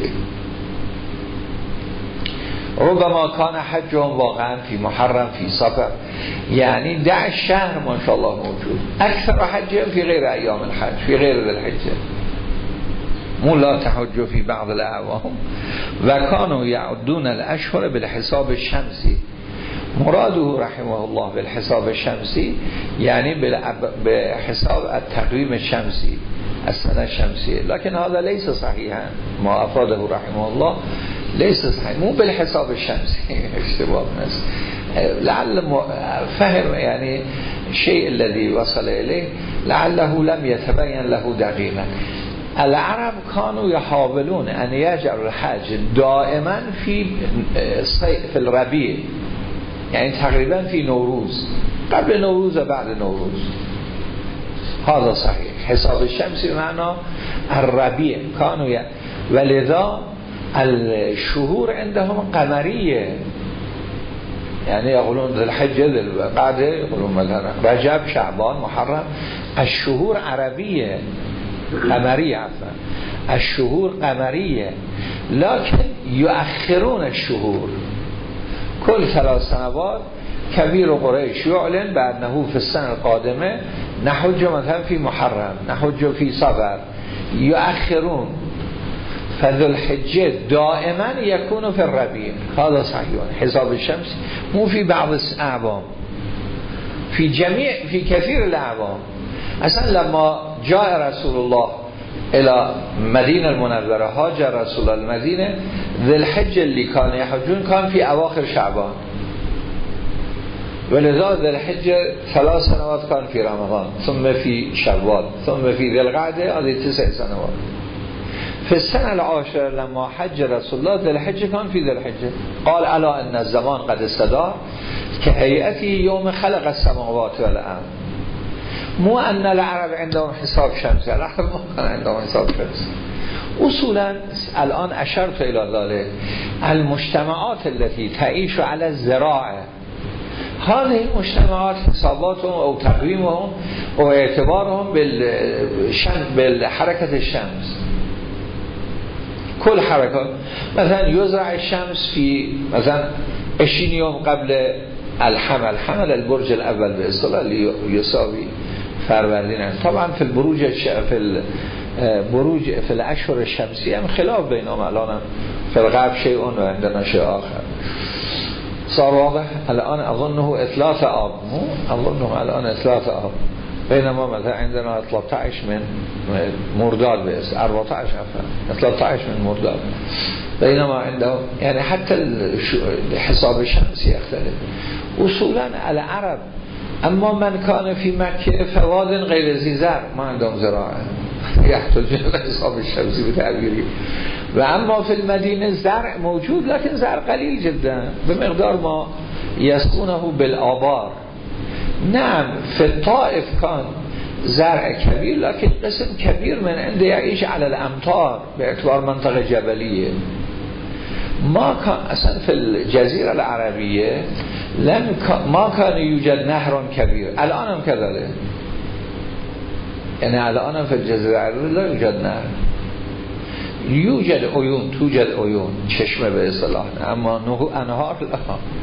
ربما كان حجهم واقعا في محرم في صفر، يعني دع الشهر ما شاء الله موجود. أكثر حجهم في غير أيام الحج في غير ذي الحجة، مو لا تحج في بعض الأعوام. وكانوا يعدون الأشهر بالحساب الشمسي. مراده رحمه الله بالحساب الشمسي يعني بحساب التقويم الشمسي السنة الشمسية، لكن هذا ليس صحيحا. ما أفاده رحمه الله ليس صحيح، مو بالحساب الشمسي اشتباه ناس. لعل فهم يعني الشيء الذي وصل إليه لعله لم يتبين له دقيقا. العرب كانوا يحاولون أن يجعلوا الحج دائما في في الربيع، يعني تقريبا في نوروز، قبل نوروز و بعد نوروز. هذا صحيح. حساب الشمسي بمعنى الربيع كانوا ي... ولذا الشهور عندهم قمرية، يعني يقولون ذي الحجة ذي القعدة، يقولون مثلا رجب شعبان محرم. الشهور عربية قمرية عفوا الشهور قمرية، لكن يؤخرون الشهور كل ثلاث سنوات. كبير قريش يعلن بأنه في السنة القادمة نحج مثلا في محرم، نحج في صفر، يؤخرون. فذو الحجة دائما يكون في الربيع. هذا صحيح. حساب الشمس مو في بعض الأعوام، في جميع في كثير الأعوام. اصلا لما جاء رسول الله الى مدينة المنورة، هاجر رسول الله المدينة، ذي الحجة اللي كان يحجون كان في اواخر شعبان، ولذا ذي الحجة ثلاث سنوات كان في رمضان، ثم في شوال، ثم في ذي القعدة، هذه تسع سنوات. في السنة العاشرة لما حج رسول الله ذي الحجة كان في ذي الحجة. قال ألا إن الزمان قد استدار كهيئته يوم خلق السماوات والأرض. مو أن العرب عندهم حساب شمسي، العرب ما كان عندهم حساب شمسي. اصولا الآن اشرت الى ذلك المجتمعات التي تعيش على الزراعه، هذه المجتمعات حساباتهم او تقویمهم او اعتبارهم بالشمس بالحركة الشمس. كل حركات مثلا يزرع الشمس في مثلا عشرين يوم قبل الحمل، حمل البرج الاول به اصطلاح يساوي فروردین. طبعا في البروج في البروج في الاشهر الشمسیه هم خلاف بینهم، الان في الغرب شيء و عندنا شيء آخر. صار واضح الان اظنه اثلاث آب، مو اظنه الان اثلاث آب، بينما مثلا عندنا ثلاثة عشر من مرداد بس أربعة عشر عفوا ثلاثة عشر من مرداد، بينما عندهم يعني حتى الحساب الشمسي يختلف. اصولا العرب اما من كان في مكه فواد غیر ذی زرع، ما عندهم زراعه يحتاج الى حساب الشمسي بتعبيري. و اما في المدينه زرع موجود لكن زرع قليل جدا بمقدار ما يسكونه بالآبار. نعم في الطائف كان زرع كبير لكن قسم كبير من عنده يعيش على الامطار باعتبار منطقه جبليه. ما كان اصلا في الجزيره العربيه لم ما كان يوجد نهر كبير، الان هم كذلك، يعني الان في الجزيره العربيه لا يوجد نهر، يوجد عیون، توجد عیون، چشمه به اصطلاح، اما انهار لا.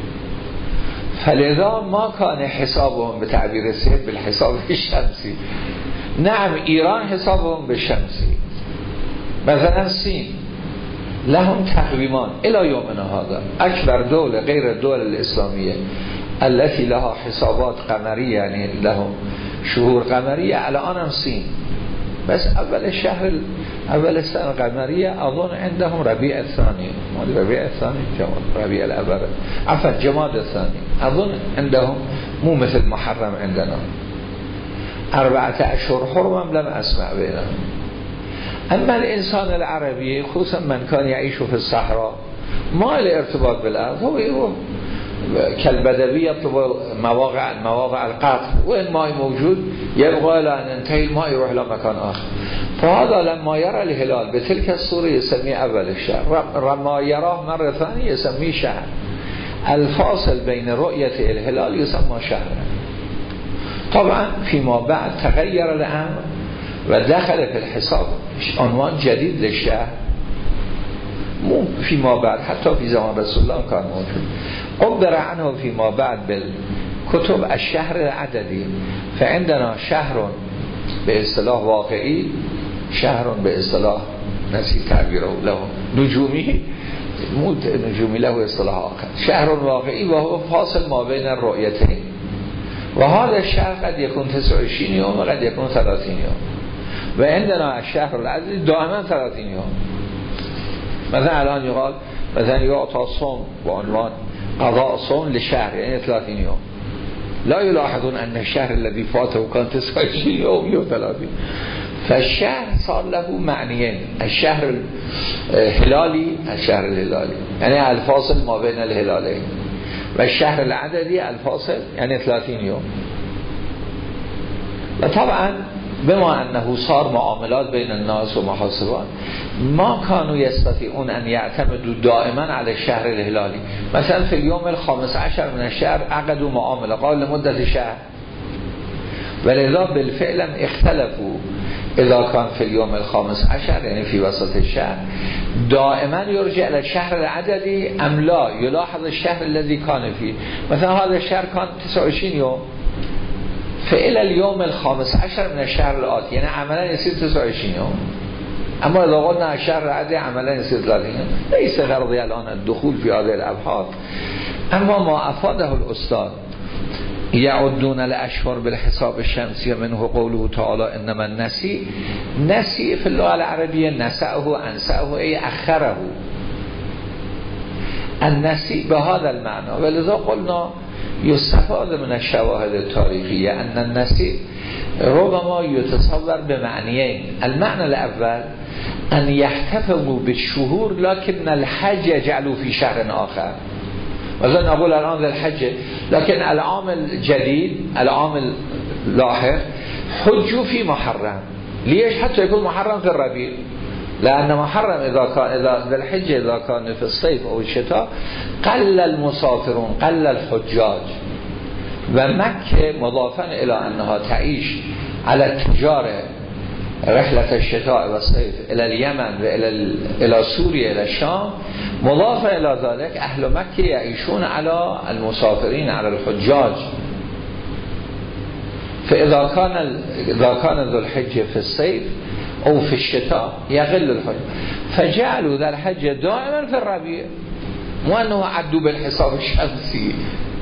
فلذا ما كان حسابهم بتعبير السيد بالحساب الشمسي. نعم ایران حسابهم بالشمسي، مثلا سین لهم تقویمان الى یومنا هذا. اکبر دوله غیر الدول الاسلامیه التي لها حسابات قمری، یعنی لهم شهور قمریه، الان هم سین بس اول شهر اول سنه قمریه اظن عندهم ربيع الثاني ما ربيع الثاني جماد ربيع الاول عفوا جماد الثاني اظن عندهم مو مثل محرم عندنا اربعه اشهر حرم لم اسمع بينهم. اما الانسان العربي خصوصا من كان يعيش في الصحراء ما له ارتباط بالارض هو يروح كالبدوي يطلب مواقع مواقع القطر وين ماء موجود يبغى الى ان ينتهي الماء يروح الى مكان اخر. فهذا لما يرى الهلال بتلك الصورة يسميه اول الشهر، لما يراه مرة ثانية يسميه شهر. الفاصل بين رؤية الهلال يسمى شهر. طبعا فيما بعد تغير الامر ودخل في الحساب عنوان جديد للشهر، مو فيما بعد حتى في زمان رسول الله كان موجود. عبر عنه فيما بعد بالكتب الشهر العددي. فعندنا شهر به اصطلاح واقعي، شهر به اصطلاح نسي تعبیره له نجومی، مو نجومی له اصطلاح آخر، شهر واقعي وهو فاصل ما بين الرؤيتين. وهذا الشهر قد يكون تسعة وعشرين يوم وقد يكون ثلاثين يوم. وعندنا الشهر العددي دائما ثلاثين يوم. مثلا الان يقال مثلا يعطى صوم بعنوان قضاء صوم لشهر يعني ثلاثين يوم، لا يلاحظون أن الشهر الذي فاته كان تسعة وعشرين يوم يوم ثلاثين. فالشهر صار له معنيين، الشهر الهلالي الشهر الهلالي يعني الفاصل ما بين الهلالين، والشهر العددي الفاصل يعني ثلاثين يوم. وطبعا بما أنه صار معاملات بين الناس ومحاسبات ما كانوا يستطيعون أن يعتمدوا دائما على الشهر الهلالي. مثلا في اليوم الخامس عشر من الشهر عقدوا معاملة قال لمدة شهر، ولذا بالفعل اختلفوا إذا كان في اليوم الخامس عشر يعني في وسط الشهر دائما يرجع إلى الشهر العددي أم لا يلاحظ الشهر الذي كان فيه. مثلا هذا الشهر كان تسعة وعشرين يوم فإلى اليوم الخامس عشر من الشهر الآتي يعني عملا يصير تسعة وعشرين يوم. اما اذا قلنا الشهر العددي عملا يصير ثلاثين يوم. ليس غرضي الان الدخول في هذه الابحاث، اما ما افاده الاستاذ يعدون الاشهر بالحساب الشمسي منه قوله تعالى انما النسي، نسي في اللغه العربيه نسعه انسعه ای اخره، النسي بهذا المعنى. ولذا قلنا يستفاد من الشواهد التاريخية أن النسي ربما يتصور بمعنيين. المعنى الأول أن يحتفظوا بالشهور لكن الحج يجعلوا في شهر آخر. مثلا نقول الآن الحج لكن العام الجديد العام اللاحق حجوا في محرم. ليش؟ حتى يكون محرم في الربيع، لأن محرم إذا كان إذا بالحج إذا كان في الصيف أو الشتاء قل المسافرون قل الحجاج. ومكة مضافا إلى أنها تعيش على التجارة رحلة الشتاء والصيف إلى اليمن وإلى إلى سوريا إلى الشام، مضافا إلى ذلك أهل مكة يعيشون على المسافرين على الحجاج. فإذا كان إذا كان ذو الحجة في الصيف أو في الشتاء يغل الحج، فجعلوا ذا الحج دائما في الربيع، مو أنه عدوا بالحساب الشمسي.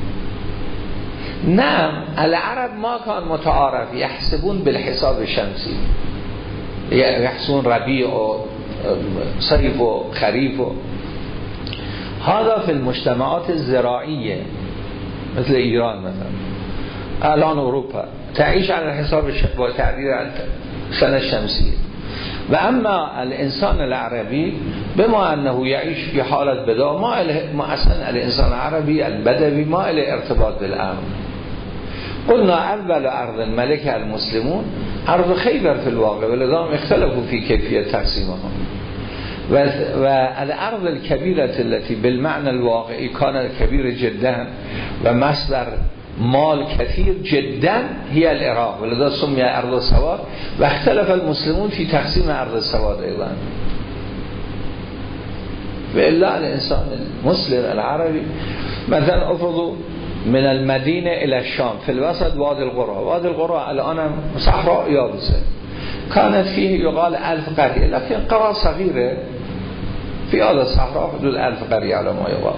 نعم العرب ما كان متعارف يحسبون بالحساب الشمسي، يحسبون ربيع و صيف و خريف و هذا في المجتمعات الزراعية مثل إيران مثلا. الآن أوروبا تعيش على الحساب الشمسي وتعبير السنة الشمسية. وأما الإنسان العربي بما أنه يعيش في حالة بداء ما, ما أصلا الإنسان العربي البدوي ما له ارتباط بالأمر. قلنا أول أرض الملك المسلمون أرض خيبر في الواقع، ولذا اختلفوا في كيفية تقسيمها. والأرض الكبيرة التي بالمعنى الواقعي كانت كبيرة جدا ومصدر مال كثير جدا هي العراق، ولذا سمي أرض السواد. واختلف المسلمون في تقسيم أرض السواد أيضا. وإلا الإنسان المسلم العربي مثلا أفرضوا من المدينة إلى الشام في الوسط وادي القرى، وادي القرى الآن صحراء يابسة كانت فيه يقال ألف قرية، لكن قرى صغيرة في هذا الصحراء حدود ألف قرية على ما يقال.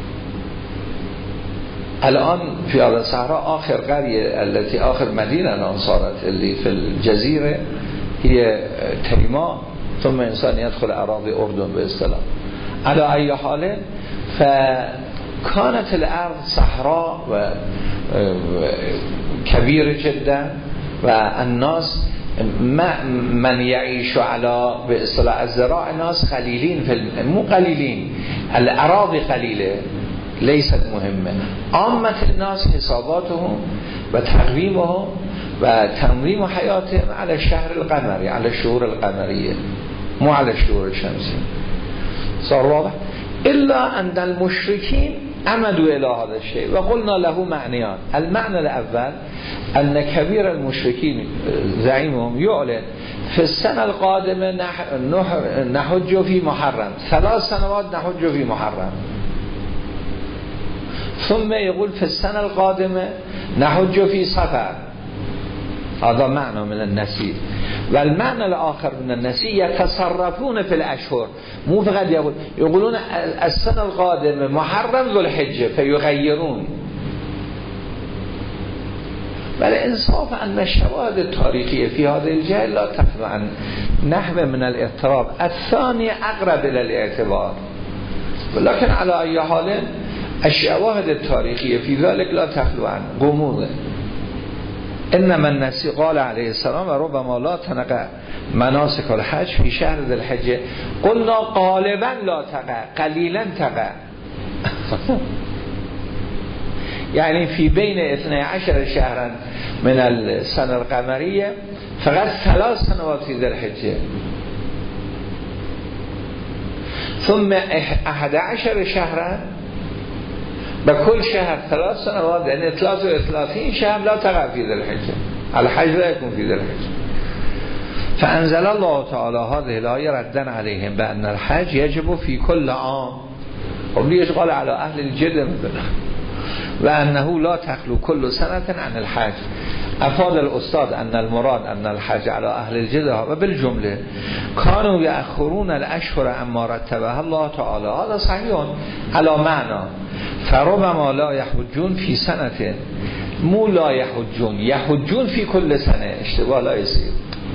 الآن في هذا الصحراء آخر قرية التي آخر مدينة الآن صارت اللي في الجزيرة هي تیما ثم انسان يدخل اراضی اردن به اصطلاح. على ای حال فكانت الارض صحراء و كبير جدا و الناس من يعيش على به اصطلاح الزراع ناس قليلين في مو قليلين الاراضي قليله ليست مهمه. عامه الناس حساباتهم و تقویمهم و تنظیم حیاتهم على الشهر القمري على الشهور القمريه مو على الشهور الشمسيه. صار واضح؟ الا ان المشركين عمدوا الى هذا الشيء وقلنا له معنيان. المعنى الاول ان كبير المشركين زعيمهم يعلن في السنه القادمه نحج في محرم ثلاث سنوات نحج في محرم، ثم يقول في السنه القادمه نحج في صفر. هذا معنى من النسي. والمعنى الآخر من النسي يتصرفون في الأشهر، مو فقط يقول يقولون السنة القادمة محرم ذو الحجة فيغيرون. والإنصاف أن الشواهد التاريخية في هذا الجهل لا تخلو عن نحو من الاضطراب. الثاني أقرب إلى الاعتبار، ولكن على أي حال الشواهد التاريخية في ذلك لا تخلو عن غموض. انما النسي قال عليه السلام و ربما لا تنقع مناسك الحج في شهر ذي الحجه قلنا غالبا لا تقع قليلا تقع يعني في بين اثني عشر شهرا من السنه القمريه فقط ثلاث سنوات في ذي الحجه، ثم احد عشر شهرا بكل شهر ثلاث سنوات يعني ثلاثة وثلاثين شهر لا تقع في ذي الحجة. الحج لا يكون في ذي الحجة. فأنزل الله تعالى هذه الآية ردا عليهم بأن الحج يجب في كل عام. وليش قال على أهل الجد وأنه لا تخلو كل سنة عن الحج. أفاد الأستاذ أن المراد أن الحج على أهل الجدة وبالجملة كانوا يأخرون الأشهر عما رتبها الله تعالى. هذا صحيح على معنى فربما لا يحجون في سنة، مو لا يحجون يحجون في كل سنة، اشتباه لا يصير.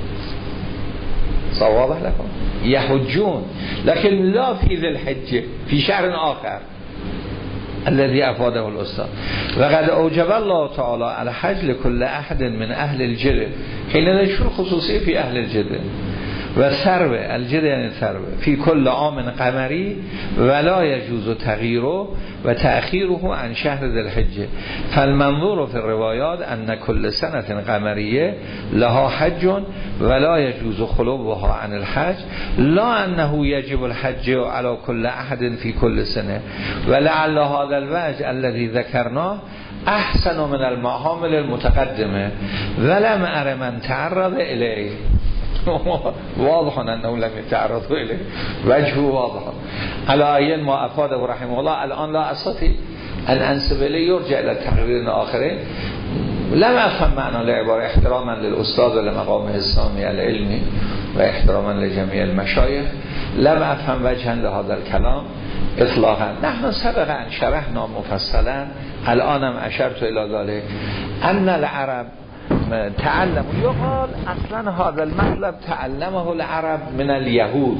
صواضح لكم يحجون لكن لا في ذي الحجة في شهر آخر الذي أفاده الأستاذ. وقد أوجب الله تعالى على حج لكل أحد من أهل الجد. حين شو الخصوصية في أهل الجد؟ والثروة الجد يعني الثروة في كل عام قمري ولا يجوز تغييره وتأخيره عن شهر ذي الحجة. فالمنظور في الروايات أن كل سنة قمرية لها حج ولا يجوز خلوها عن الحج، لا أنه يجب الحج على كل أحد في كل سنة. ولعل هذا الوجه الذي ذكرناه أحسن من المعامل المتقدمة ولم أر من تعرض إليه. واضح أنه لم يتعرض إليه، وجهه واضح. على أين ما أفاده رحمه الله الآن لا أستطيع أن أنسب إليه، يرجع إلى التقرير آخرين. لم أفهم معنى العبارة احتراما للأستاذ ولمقامه السامي العلمي واحتراما لجميع المشايخ. لم أفهم وجها لهذا الكلام إطلاقا. نحن سبق أن شرحنا مفصلا، الآنم أشرت إلى ذلك أن العرب تعلم يقال اصلا هذا المطلب تعلمه العرب من اليهود.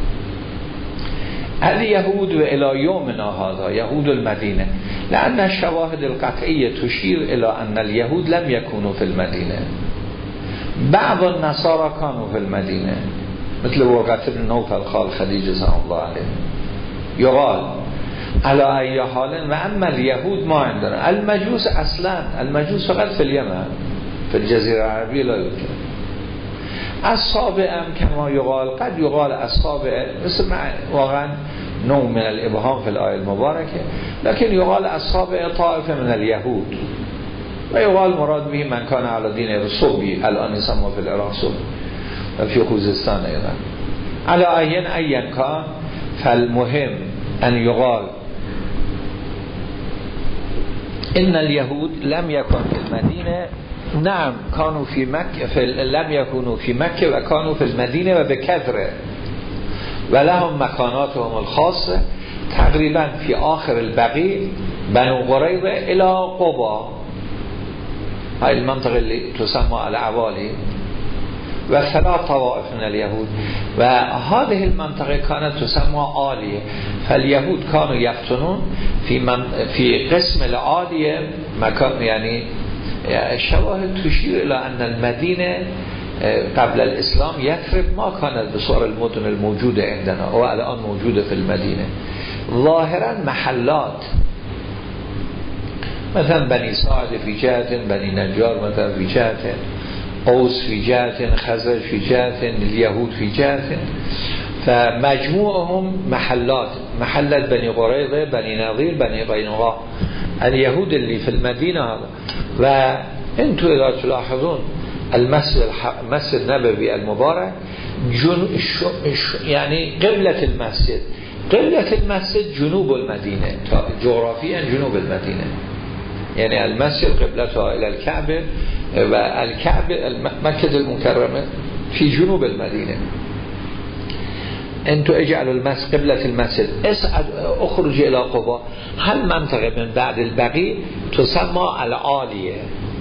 اليهود و الى يومنا هذا يهود المدينة، لأن الشواهد القطعية تشير إلى أن اليهود لم يكونوا في المدينة. بعض النصارى كانوا في المدينة مثل ورقة بن نوفل خال خديجة سلام الله عليه. يقال على أي حال و أما اليهود ما عندنا. المجوس أصلا المجوس فقط في اليمن في الجزيرة العربية لا يوجد. الصابئ كما يقال قد يقال الصابئ مثل واقعا نوع من الإبهام في الآية المباركة، لكن يقال الصابئ طائفة من اليهود، ويقال مراد به من كان على دين الصبي الآن يسمى في العراق صبي وفي خوزستان أيضا. على أين أين كان فالمهم أن يقال إن اليهود لم يكن في المدينة. نعم كانوا في مكة في لم يكونوا في مكة وكانوا في المدينة وبكثرة، ولهم مكاناتهم الخاصة تقريبا في آخر البقيع بنو قريظة إلى قباء، هاي المنطقة اللي تسمى العوالي. و ثلاث طوائف من اليهود و هذه المنطقه كانت تسمى عالیه. فاليهود كانوا يفتنون في من في قسم العالیه مكان، يعني شواهد تشير الى ان المدينه قبل الاسلام يثرب ما كانت بصور المدن الموجوده عندنا و الان موجوده في المدينه. ظاهرا محلات مثلا بني ساعد في جهة، بني نجار مثلا في جهة، اوس في جهة، خزرج في جهة، اليهود في جهة، فمجموعهم محلات، محلة بني قريظة، بني نظير، بني قينقاع، اليهود اللي في المدينة هذا. وانتو اذا تلاحظون المسجد المسجد النبوي المبارك جن... ش... يعني قبلة المسجد قبلة المسجد جنوب المدينة، جغرافيا جنوب المدينة، يعني المسجد قبلتها الى الكعبة و الكعبة مكة المكرمة في جنوب المدينة. انتو اجعلوا المسجد قبلة المسجد، اسعد اخرج الى قباء. هل منطقة من بعد البقيع تسمى العالیه،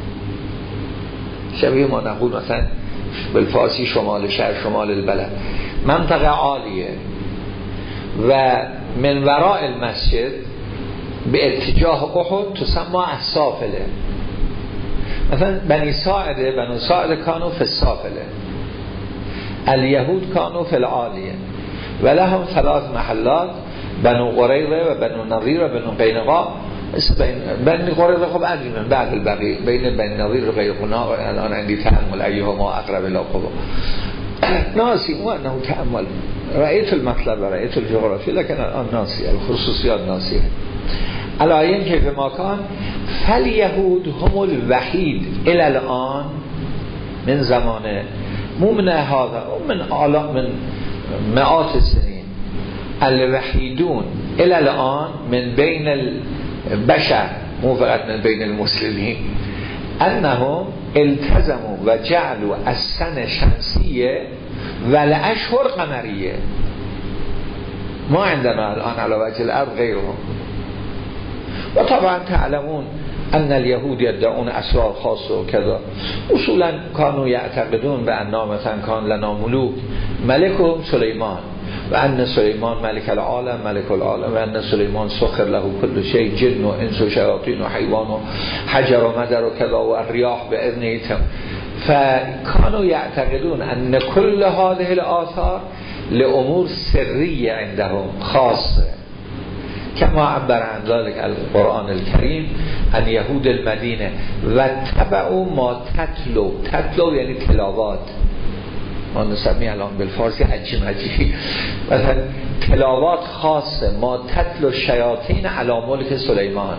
شبیه ما نقول مثلا بالفارسی شمال شهر، شمال البلد، منطقه عالیه. و من وراء المسجد به اتجاه احد تسمى السافله. مثلا بني ساعده بنو ساعده كانوا في السافله، اليهود كانوا في العالیه و لهم ثلاث محلات، بنو قریظه و بنو نظیر و بنو قینقاع. بني قريظة خب عدل من بعد البقيع بين بني نظير و قینقاع. الان عندي تأمل أيهما أقرب إلى قباء. ناسي وأنه تأمل، رأيت المطلب و رأيت الجغرافي، لكن الآن ناسي، الخصوصيات ناسية. الآن كيف ما كان، فاليهود هم الوحيد إلى الآن من زمان، مو من هذا، من آلاف من مئات السنين، الوحيدون إلى الآن من بين البشر، مو فقط من بين المسلمين، أنهم التزموا و جعلوا السنة شمسية و الأشهر قمرية. ما عندنا الآن على وجه الأرض غيرهم. وطبعا تعلمون أن اليهود يدعون أسرار خاصة وكذا. أصولا كانوا يعتقدون بأن مثلا كان لنا ملوك، ملكهم سليمان، و ان سلیمان ملک العالم ملک العالم، و ان سلیمان سخر له كل شيء، جن و انس و شیاطین و حیوان و حجر و مدر و کذا و الریاح باذنه. فكانوا يعتقدون ان كل هذه الاثار لامور سريه عندهم خاصه، كما عبر عن ذلك القرآن الكريم عن يهود المدينه و تبعوا ما تتلو. تتلو یعنی تلاوات، ما نسمی الان بالفارسی عجیم عجیبی، مثلا تلاوات خاصه، ما تتلو شیاطین علی ملک سلیمان.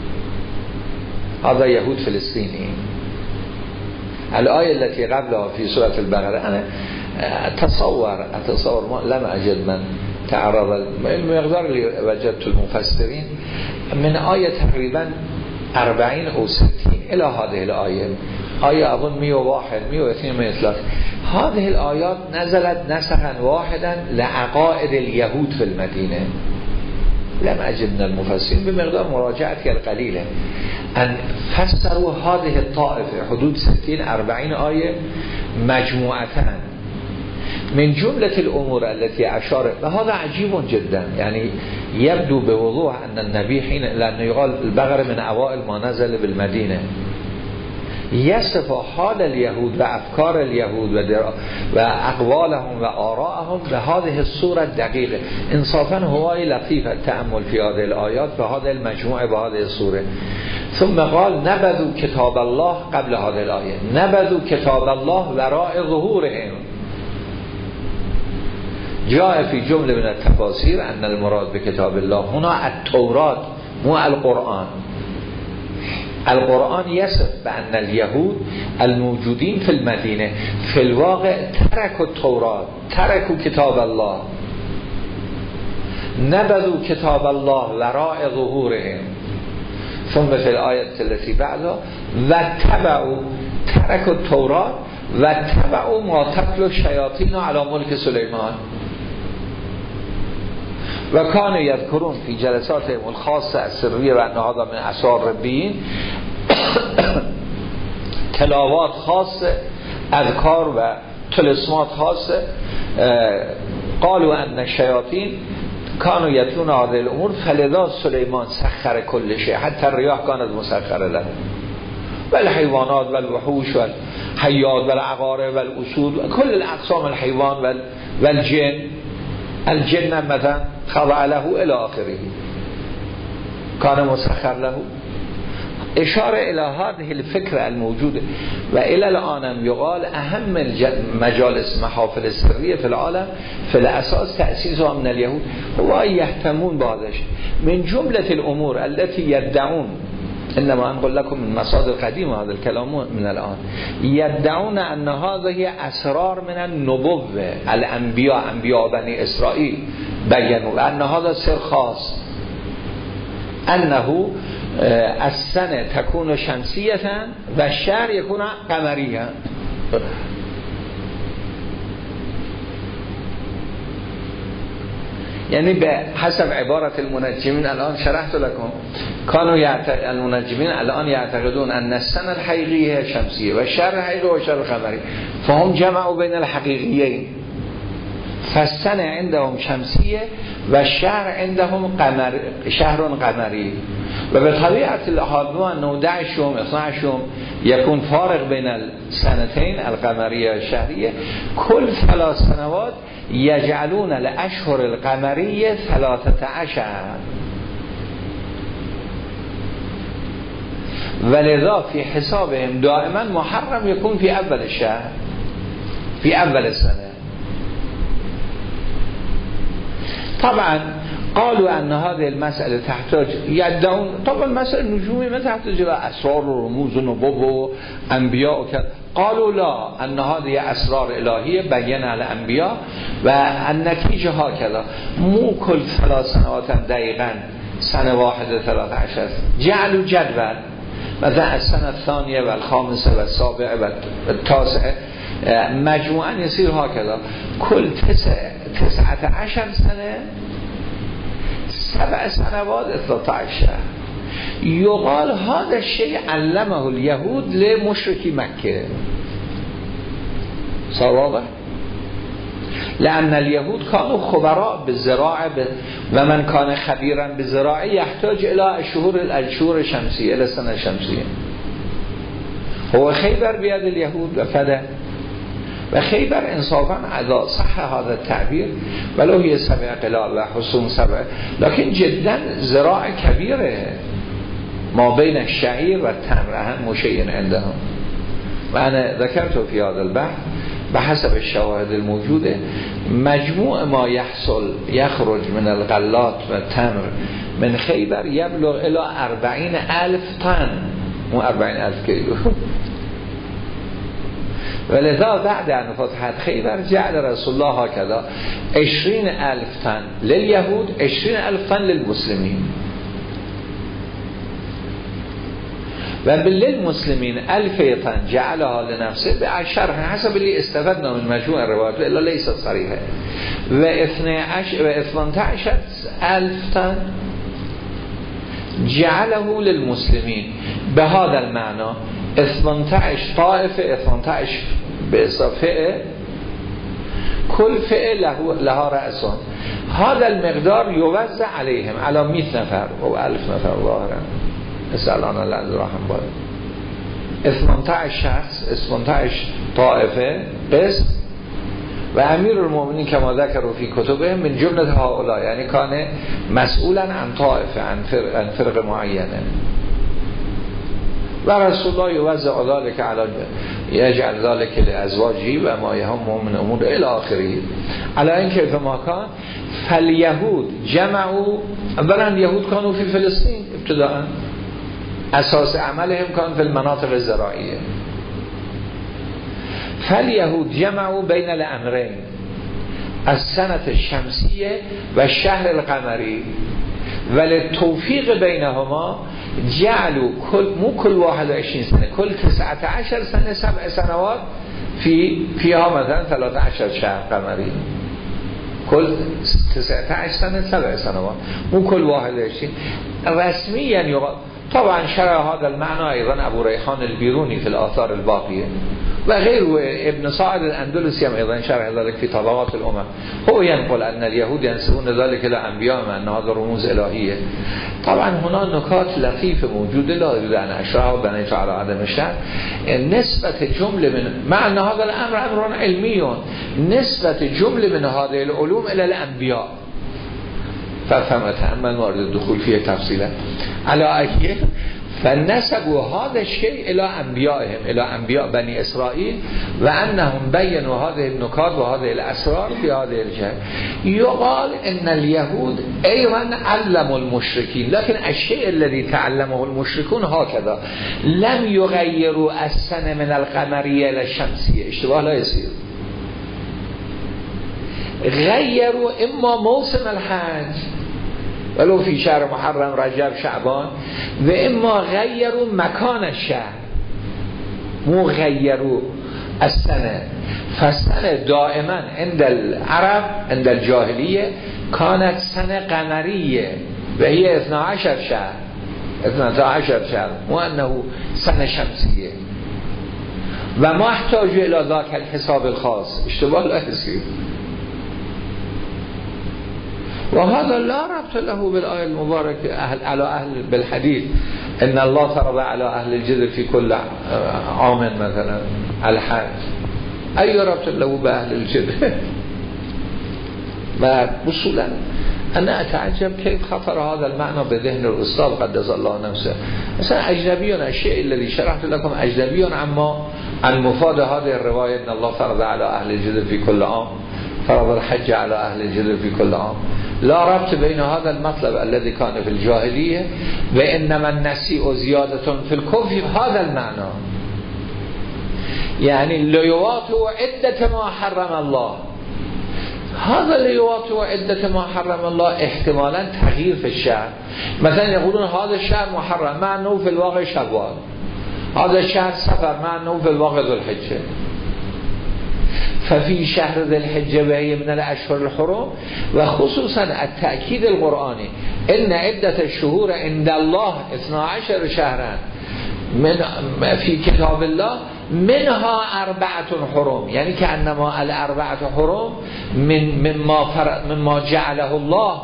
هذا یهود فلسطینی. الآیه التي قبلها في سورة البقره، انا تصور اتصور ما لم اجد من تعرض المقدار اللي وجدت المفسرين من آية تقريبا أربعين أو ستين إلى هذه الآية، آية أظن مئة وواحد مئة واثنين مئة وثلاثة. هذه الآيات نزلت نسخا واحدا لعقائد اليهود في المدينة. لم أجد من المفسرين بمقدار مراجعتي القليلة أن فسروا هذه الطائفة حدود ستين أربعين آية مجموعة من جملة الأمور التي أشار. وهذا عجيب جدا، يعني يبدو بوضوح أن النبي حين، لأنه يقال البقرة من أوائل ما نزل بالمدينة، يصف حال اليهود و افکار اليهود و, و اقوالهم و آراءهم به هذه الصورة دقیقه. انصافا هوای لطیف التأمل في هذه الآیات و هذه المجموعه و هذه الصوره. ثم قال نبذوا کتاب الله قبل هذه الآیه، نبذوا کتاب الله وراء ظهورهم. جاء في جمله من التفاسير ان المراد بكتاب الله هنا التوراة مو القرآن. القرآن يصف بأن اليهود الموجودين في المدينة في الواقع تركوا التوراة، تركوا كتاب الله، نبذوا كتاب الله وراء ظهورهم. ثم في الآية التي بعدها واتبعوا، تركوا التوراة واتبعوا ما تتلو الشياطين على ملك سليمان. و کانوا یذکرون فی جلساتهم الخاصه السریه و ان هذا من اسرار ربین، تلاوات خاص، اذکار و طلسمات خاصه. قالوا ان الشیاطین کانوا یتلون هذه الامور فلذا سلیمان سخر کل شیء حتی الریاح کانت مسخره له والحیوانات والوحوش والحیات والعقارب والاسود كل الاقسام الحیوان والجن الجن مثلا خضع له الى آخره کان مسخر له. اشاره الى هذه الفكره الموجوده و الى الان يقال اهم مجالس محافل سریه في العالم في الاساس تأسیسها من اليهود و یهتمون بهذاش من جمله الامور التي يدعون انما انقل لكم من مصادر قديمه هذا الكلام من الان يدعون ان هذه اسرار من النبوه الانبیاء انبیاء بنی اسرائیل بينوا ان هذا سر خاص انه السنه تكون شمسیه و الشهر يكون قمریه. یعنی به حسب عبارت المنجمین الان شرحت لكم كانوا يعتقد المنجمین الان يعتقدون ان السنه الحقيقيه شمسيه و الشهر الحقيقي و الشهر قمري فهم جمعوا بين الحقيقيين فالسنه عندهم شمسيه و الشهر عندهم قمر شهر قمري و به طبیعت الحال انه داعش يوم اثناعش يوم يكون فارق بين السنتين القمريه والشهريه كل ثلاث سنوات يجعلون الاشهر القمريه ثلاثة عشر ولذا في حسابهم دائما محرم يكون في اول الشهر في اول السنه. طبعا قالوا ان هذه المسألة تحتاج يدعون طبعا مسألة نجومي ما تحتاج الى اسرار و رموز و نبوة و انبیاء و كذا. قالوا لا ان هذه اسرار الهية بينها الانبياء و النتيجة هكذا مو كل ثلاث سنوات دقيقا سنة واحدة ثلاثة عشر جعلوا جدول مثلا السنة الثانية والخامسة والسابعة والتاسعة مجموعا يصير هكذا كل تسعة تسعة عشر سنة سبع سنوات ثلاثة عشر. يقال هذا الشيء علمه اليهود لمشركي مكة صار لأن اليهود كانوا خبراء بالزراعة و من كان خبيرا بالزراعة يحتاج إلى الشهور الشهور الشمسية إلى السنة الشمسية. هو خيبر بيد اليهود و فده و خیبر انصافا اذا صح هذا التعبير ولو هي سبع قلال و حصون سبع لكن جدا زراعة كبيرة ما بين الشعير و التمر اهم شيء عندهم. وأنا ذكرت في هذا البحث بحسب الشواهد الموجودة مجموع ما يحصل يخرج من الغلات و التمر من خيبر يبلغ الى أربعين ألف طن مو أربعين ألف كيلو. ولذا بعد أن فتحت خيبر جعل رسول الله هكذا عشرين ألف طن لليهود عشرين ألف طن للمسلمين و للمسلمين ألف طن جعلها لنفسه بعشر حسب اللي استفدنا من مجموع الروايات إلا ليست صريحة و اثني عشر ألف طن جعله للمسلمين بهذا المعنى اثني عشر طائفة اثني عشر بإضافة كل فئة له لها رأس هذا المقدار يوزع عليهم على مئة نفر أو ألف نفر ظاهرا اسألنا الله رحم بار اثني عشر شخص اثني عشر طائفة قسم و امیر المؤمنین کما ذکروا فی کتبه من جمله هؤلاء یعنی کان مسئولا عن طائفه عن فرق, عن فرق معینه و رسول الله یوزع ذلك علی یجعل ذلك لازواجه و ما یهم من امور الی آخره علی این کیف ما کان فالیهود جمعوا اولا یهود کانوا فی فلسطین ابتداء اساس عملهم کان فی المناطق الزراعیه فالیهود جمعوا بین الامرین السنة الشمسیه و شهر القمری وللتوفیق بینهما جعلوا كل مو كل واحد وعشرين سنة كل تسعة عشر سنة سبع سنوات في فيها مثلا ثلاثة عشر شهر قمري كل تسعة عشر سنة سبع سنوات مو كل واحد وعشرين رسميا يقال. طبعا شرع هذا المعنى أيضا أبو ريحان البيروني في الآثار الباقية و غیر ابن سعد الاندلسی هم ایضا شرح ذلك في طبقات الامم هو ينقل ان اليهود ينسبون ذلك لانبیاء من هذا رموز الهیه. طبعا هنا نکات لطیف موجوده لا يريد ان اشرحها بنيت على عدم الشرح. نسبت جمله من معنى هذا الامر امر علمی، نسبت جمله من هذه العلوم الى الانبیاء ففهم تأمل مورد الدخول فيه تفصيلا على أيه فنسبوا هذا الشيء إلى أنبيائهم إلى أنبياء بني إسرائيل وأنهم بينوا هذه النكات وهذه الأسرار في هذه الجهة. يقال إن اليهود أيضا علموا المشركين، لكن الشيء الذي تعلمه المشركون هكذا لم يغيروا السنة من القمرية إلى الشمسية، اشتباه لا يصير. غيروا إما موسم الحج ولو في شهر محرم رجب شعبان و اما غيروا مكان الشهر مو غيروا السنة. فالسنة دائما عند العرب عند الجاهلية كانت سنة قمرية وهي اثنا عشر شهر اثنا عشر شهر مو أنه سنة شمسية و ما احتاجوا الى ذاك الحساب الخاص، اشتباه لا يصير. وهذا لا ربط له بالآية المباركة أهل على أهل بالحديث إن الله فرض على أهل الجذر في كل عام مثلا الحج، أي ربط له بأهل الجذر؟ ما بصولا أنا أتعجب كيف خطر هذا المعنى بذهن الأستاذ قدس الله نفسه. مثلا أجنبيون الشيء الذي شرحت لكم أجنبيون عما عن مفاد هذه الرواية إن الله فرض على أهل الجذر في كل عام، فرض الحج على أهل الجذر في كل عام. لا ربط بين هذا المطلب الذي كان في الجاهلية وإنما النسيء زيادة في الكفر هذا المعنى، يعني الليوات وعدة ما حرم الله. هذا الليوات وعدة ما حرم الله احتمالا تغيير في الشهر، مثلا يقولون هذا الشهر محرم مع أنه في الواقع شوال، هذا الشهر سفر مع أنه في الواقع ذو الحجة. ففي شهر ذي الحجة وهي من الأشهر الحرم، وخصوصا التأكيد القرآني إن عدة الشهور عند الله اثنا عشر شهرا من في كتاب الله منها أربعة حرم، يعني كأنما الأربعة حرم من مما مما جعله الله،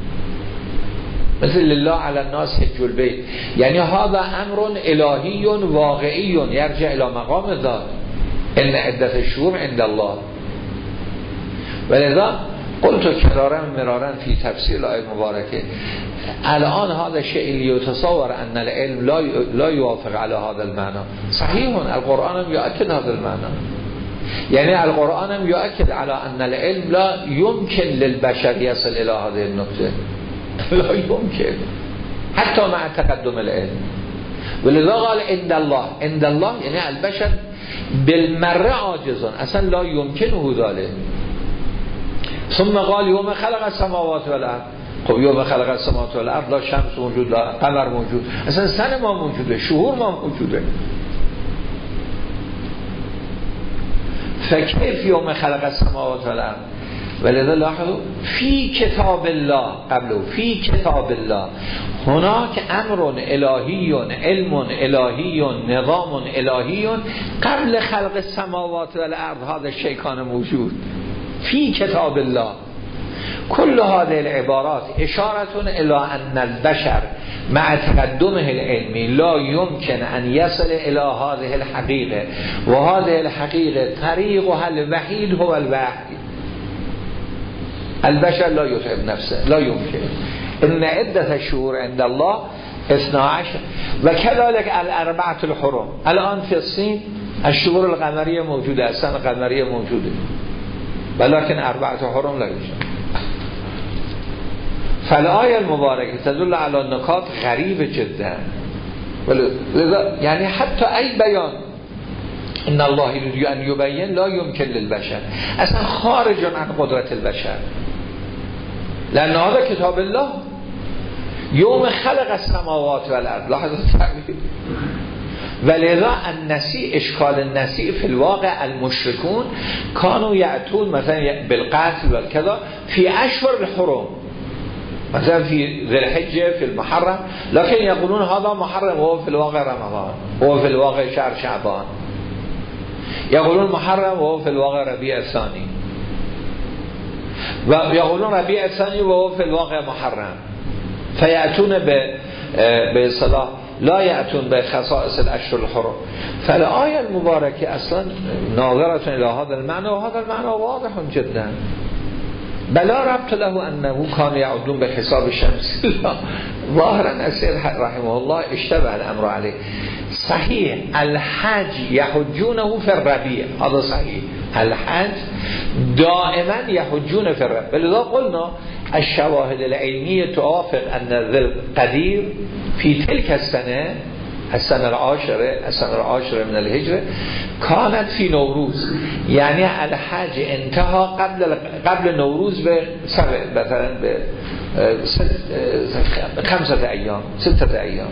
مثل الله على الناس حج البيت، يعني هذا أمر إلهي واقعي يرجع إلى مقام الذات إن عدة الشهور عند الله. ولذا قلت كرارا مرارا في تفسير الآية المباركة الآن هذا الشيء اللي يتصور أن العلم لا لا يوافق على هذا المعنى. صحيح القرآن يؤكد هذا المعنى، يعني القرآن يؤكد على أن العلم لا يمكن للبشر يصل إلى هذه النقطة، لا يمكن حتى مع تقدم العلم. ولذا قال عند الله، عند الله يعني البشر بالمرة عاجزون اصلا لا يمكنه ذلك. ثم قال يوم خلق السماوات والارض، خب یوم خلق السماوات والارض لا شمس موجود لا قمر موجود، اصلا سن ما موجوده، شهور ما موجوده. فكيف یوم خلق السماوات والارض؟ ولذا لاحظوا في کتاب الله قبله، في کتاب الله هناك امر الهی علم الهی نظام الهی قبل خلق السماوات والارض. هذا الشيء كان موجود في كتاب الله. كل هذه العبارات إشارة إلى أن البشر مع تقدمه العلمي لا يمكن أن يصل إلى هذه الحقيقة، وهذه الحقيقة طريقها الوحيد هو الوحي. البشر لا يتعب نفسه، لا يمكن. إن عدة الشهور عند الله اثنا عشر، وكذلك الأربعة الحرم. الآن في الصين الشهور القمرية موجودة، السنة القمرية موجودة، ولكن أربعة حرم لا يوجد. فالآية المباركة تدل على نکات غریب جدا، يعني حتى أي بيان إن الله يريد أن يبين لا يمكن للبشر، اصلا خارج عن قدرة البشر، لأن هذا كتاب الله. يوم خلق السماوات والأرض، لاحظوا التعبير. ولذا النسيء، اشکال النسيء في الواقع المشركون كانوا يأتون مثلا بالقتل والكذا في أشهر الحرم، مثلا في ذي الحجة في المحرم، لكن يقولون هذا محرم وهو في الواقع رمضان، وهو في الواقع شهر شعبان. یقولون محرم و فی الواقع ربیع الثانی و یقولون ربیع الثانی و فی الواقع محرم فیأتون به به اصطلاح لا یأتون به خصائص الاشهر الحرم. فالآیه المبارکه اصلا ناظرة الى هذا المعنى و هذا المعنى واضح جدا. بلا ربط له انه كان يعدون به حساب شمس. ظاهرا السيد رحمه الله اشتبه الامر عليه. صحيح الحج يحجونه في الربيع، هذا صحيح، الحج دائما يحجون في الربيع، ولذا قلنا الشواهد العلمية توافق أن ذي القدير في تلك السنة السنة العاشرة السنة العاشرة من الهجرة كانت في نوروز، يعني الحج انتهى قبل قبل نوروز بسبع مثلا بخمسة أيام ستة أيام.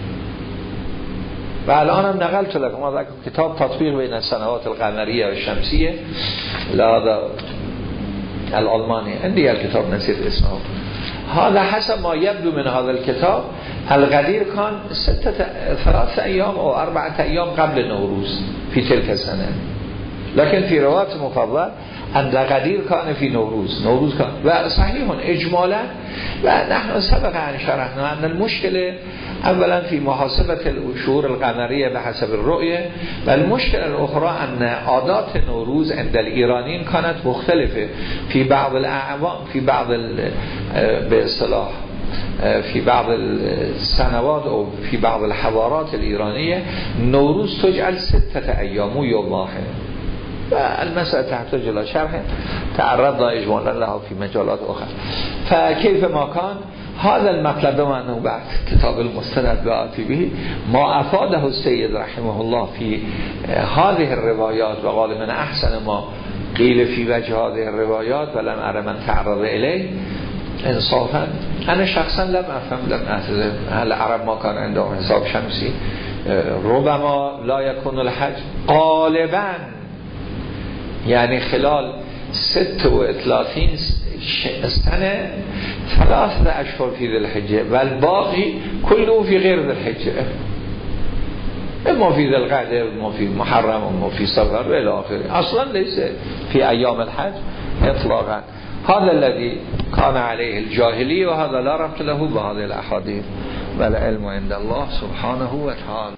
و الان هم نقلت لكم هذا كتاب تطبيق بين السنوات القمرية والشمسية لهذا الألماني، عندي الكتاب نسيت اسمه. هذا حسب ما يبدو من هذا الكتاب الغدير كان ستة ثلاثة أيام أو أربعة أيام قبل نوروز في تلك السنة، لكن في رواية مفضل أن الغدير كان في نوروز نوروز كان. وصحيح إجمالا ونحن سبق أن شرحنا أن المشكلة اولا في محاسبة الشهور القمرية بحسب الرؤية، والمشكلة الأخرى أن عادات نوروز عند الإيرانيين كانت مختلفة في بعض الأعوام، في بعض باصطلاح في بعض السنوات أو في بعض الحضارات الإيرانية نوروز تجعل ستة أيام ويوم واحد. والمسألة تحتاج إلى شرح تعرضنا إجمالا لها في مجالات أخرى. فكيف ما كان هذا المطلب وأنه بعد كتاب المستند بآتي به ما أفاده السيد رحمه الله في هذه الروايات وقال من أحسن ما قيل في وجه هذه الروايات ولم أرى من تعرض إليه انصافا. أنا شخصا لم أفهم لم أعتذر هل العرب ما كان عندهم حساب شمسي، ربما لا يكون الحج غالبا يعني خلال ست و ثلاثين سنة ثلاثة أشهر في ذي الحجة والباقي كله في غير ذي الحجة، إما في ذي القعدة إما في محرم إما في صفر وإلى آخره، أصلا ليس في أيام الحج إطلاقا. هذا الذي كان عليه الجاهلي وهذا لا ربط له بهذه الأحاديث، والعلم عند الله سبحانه وتعالى.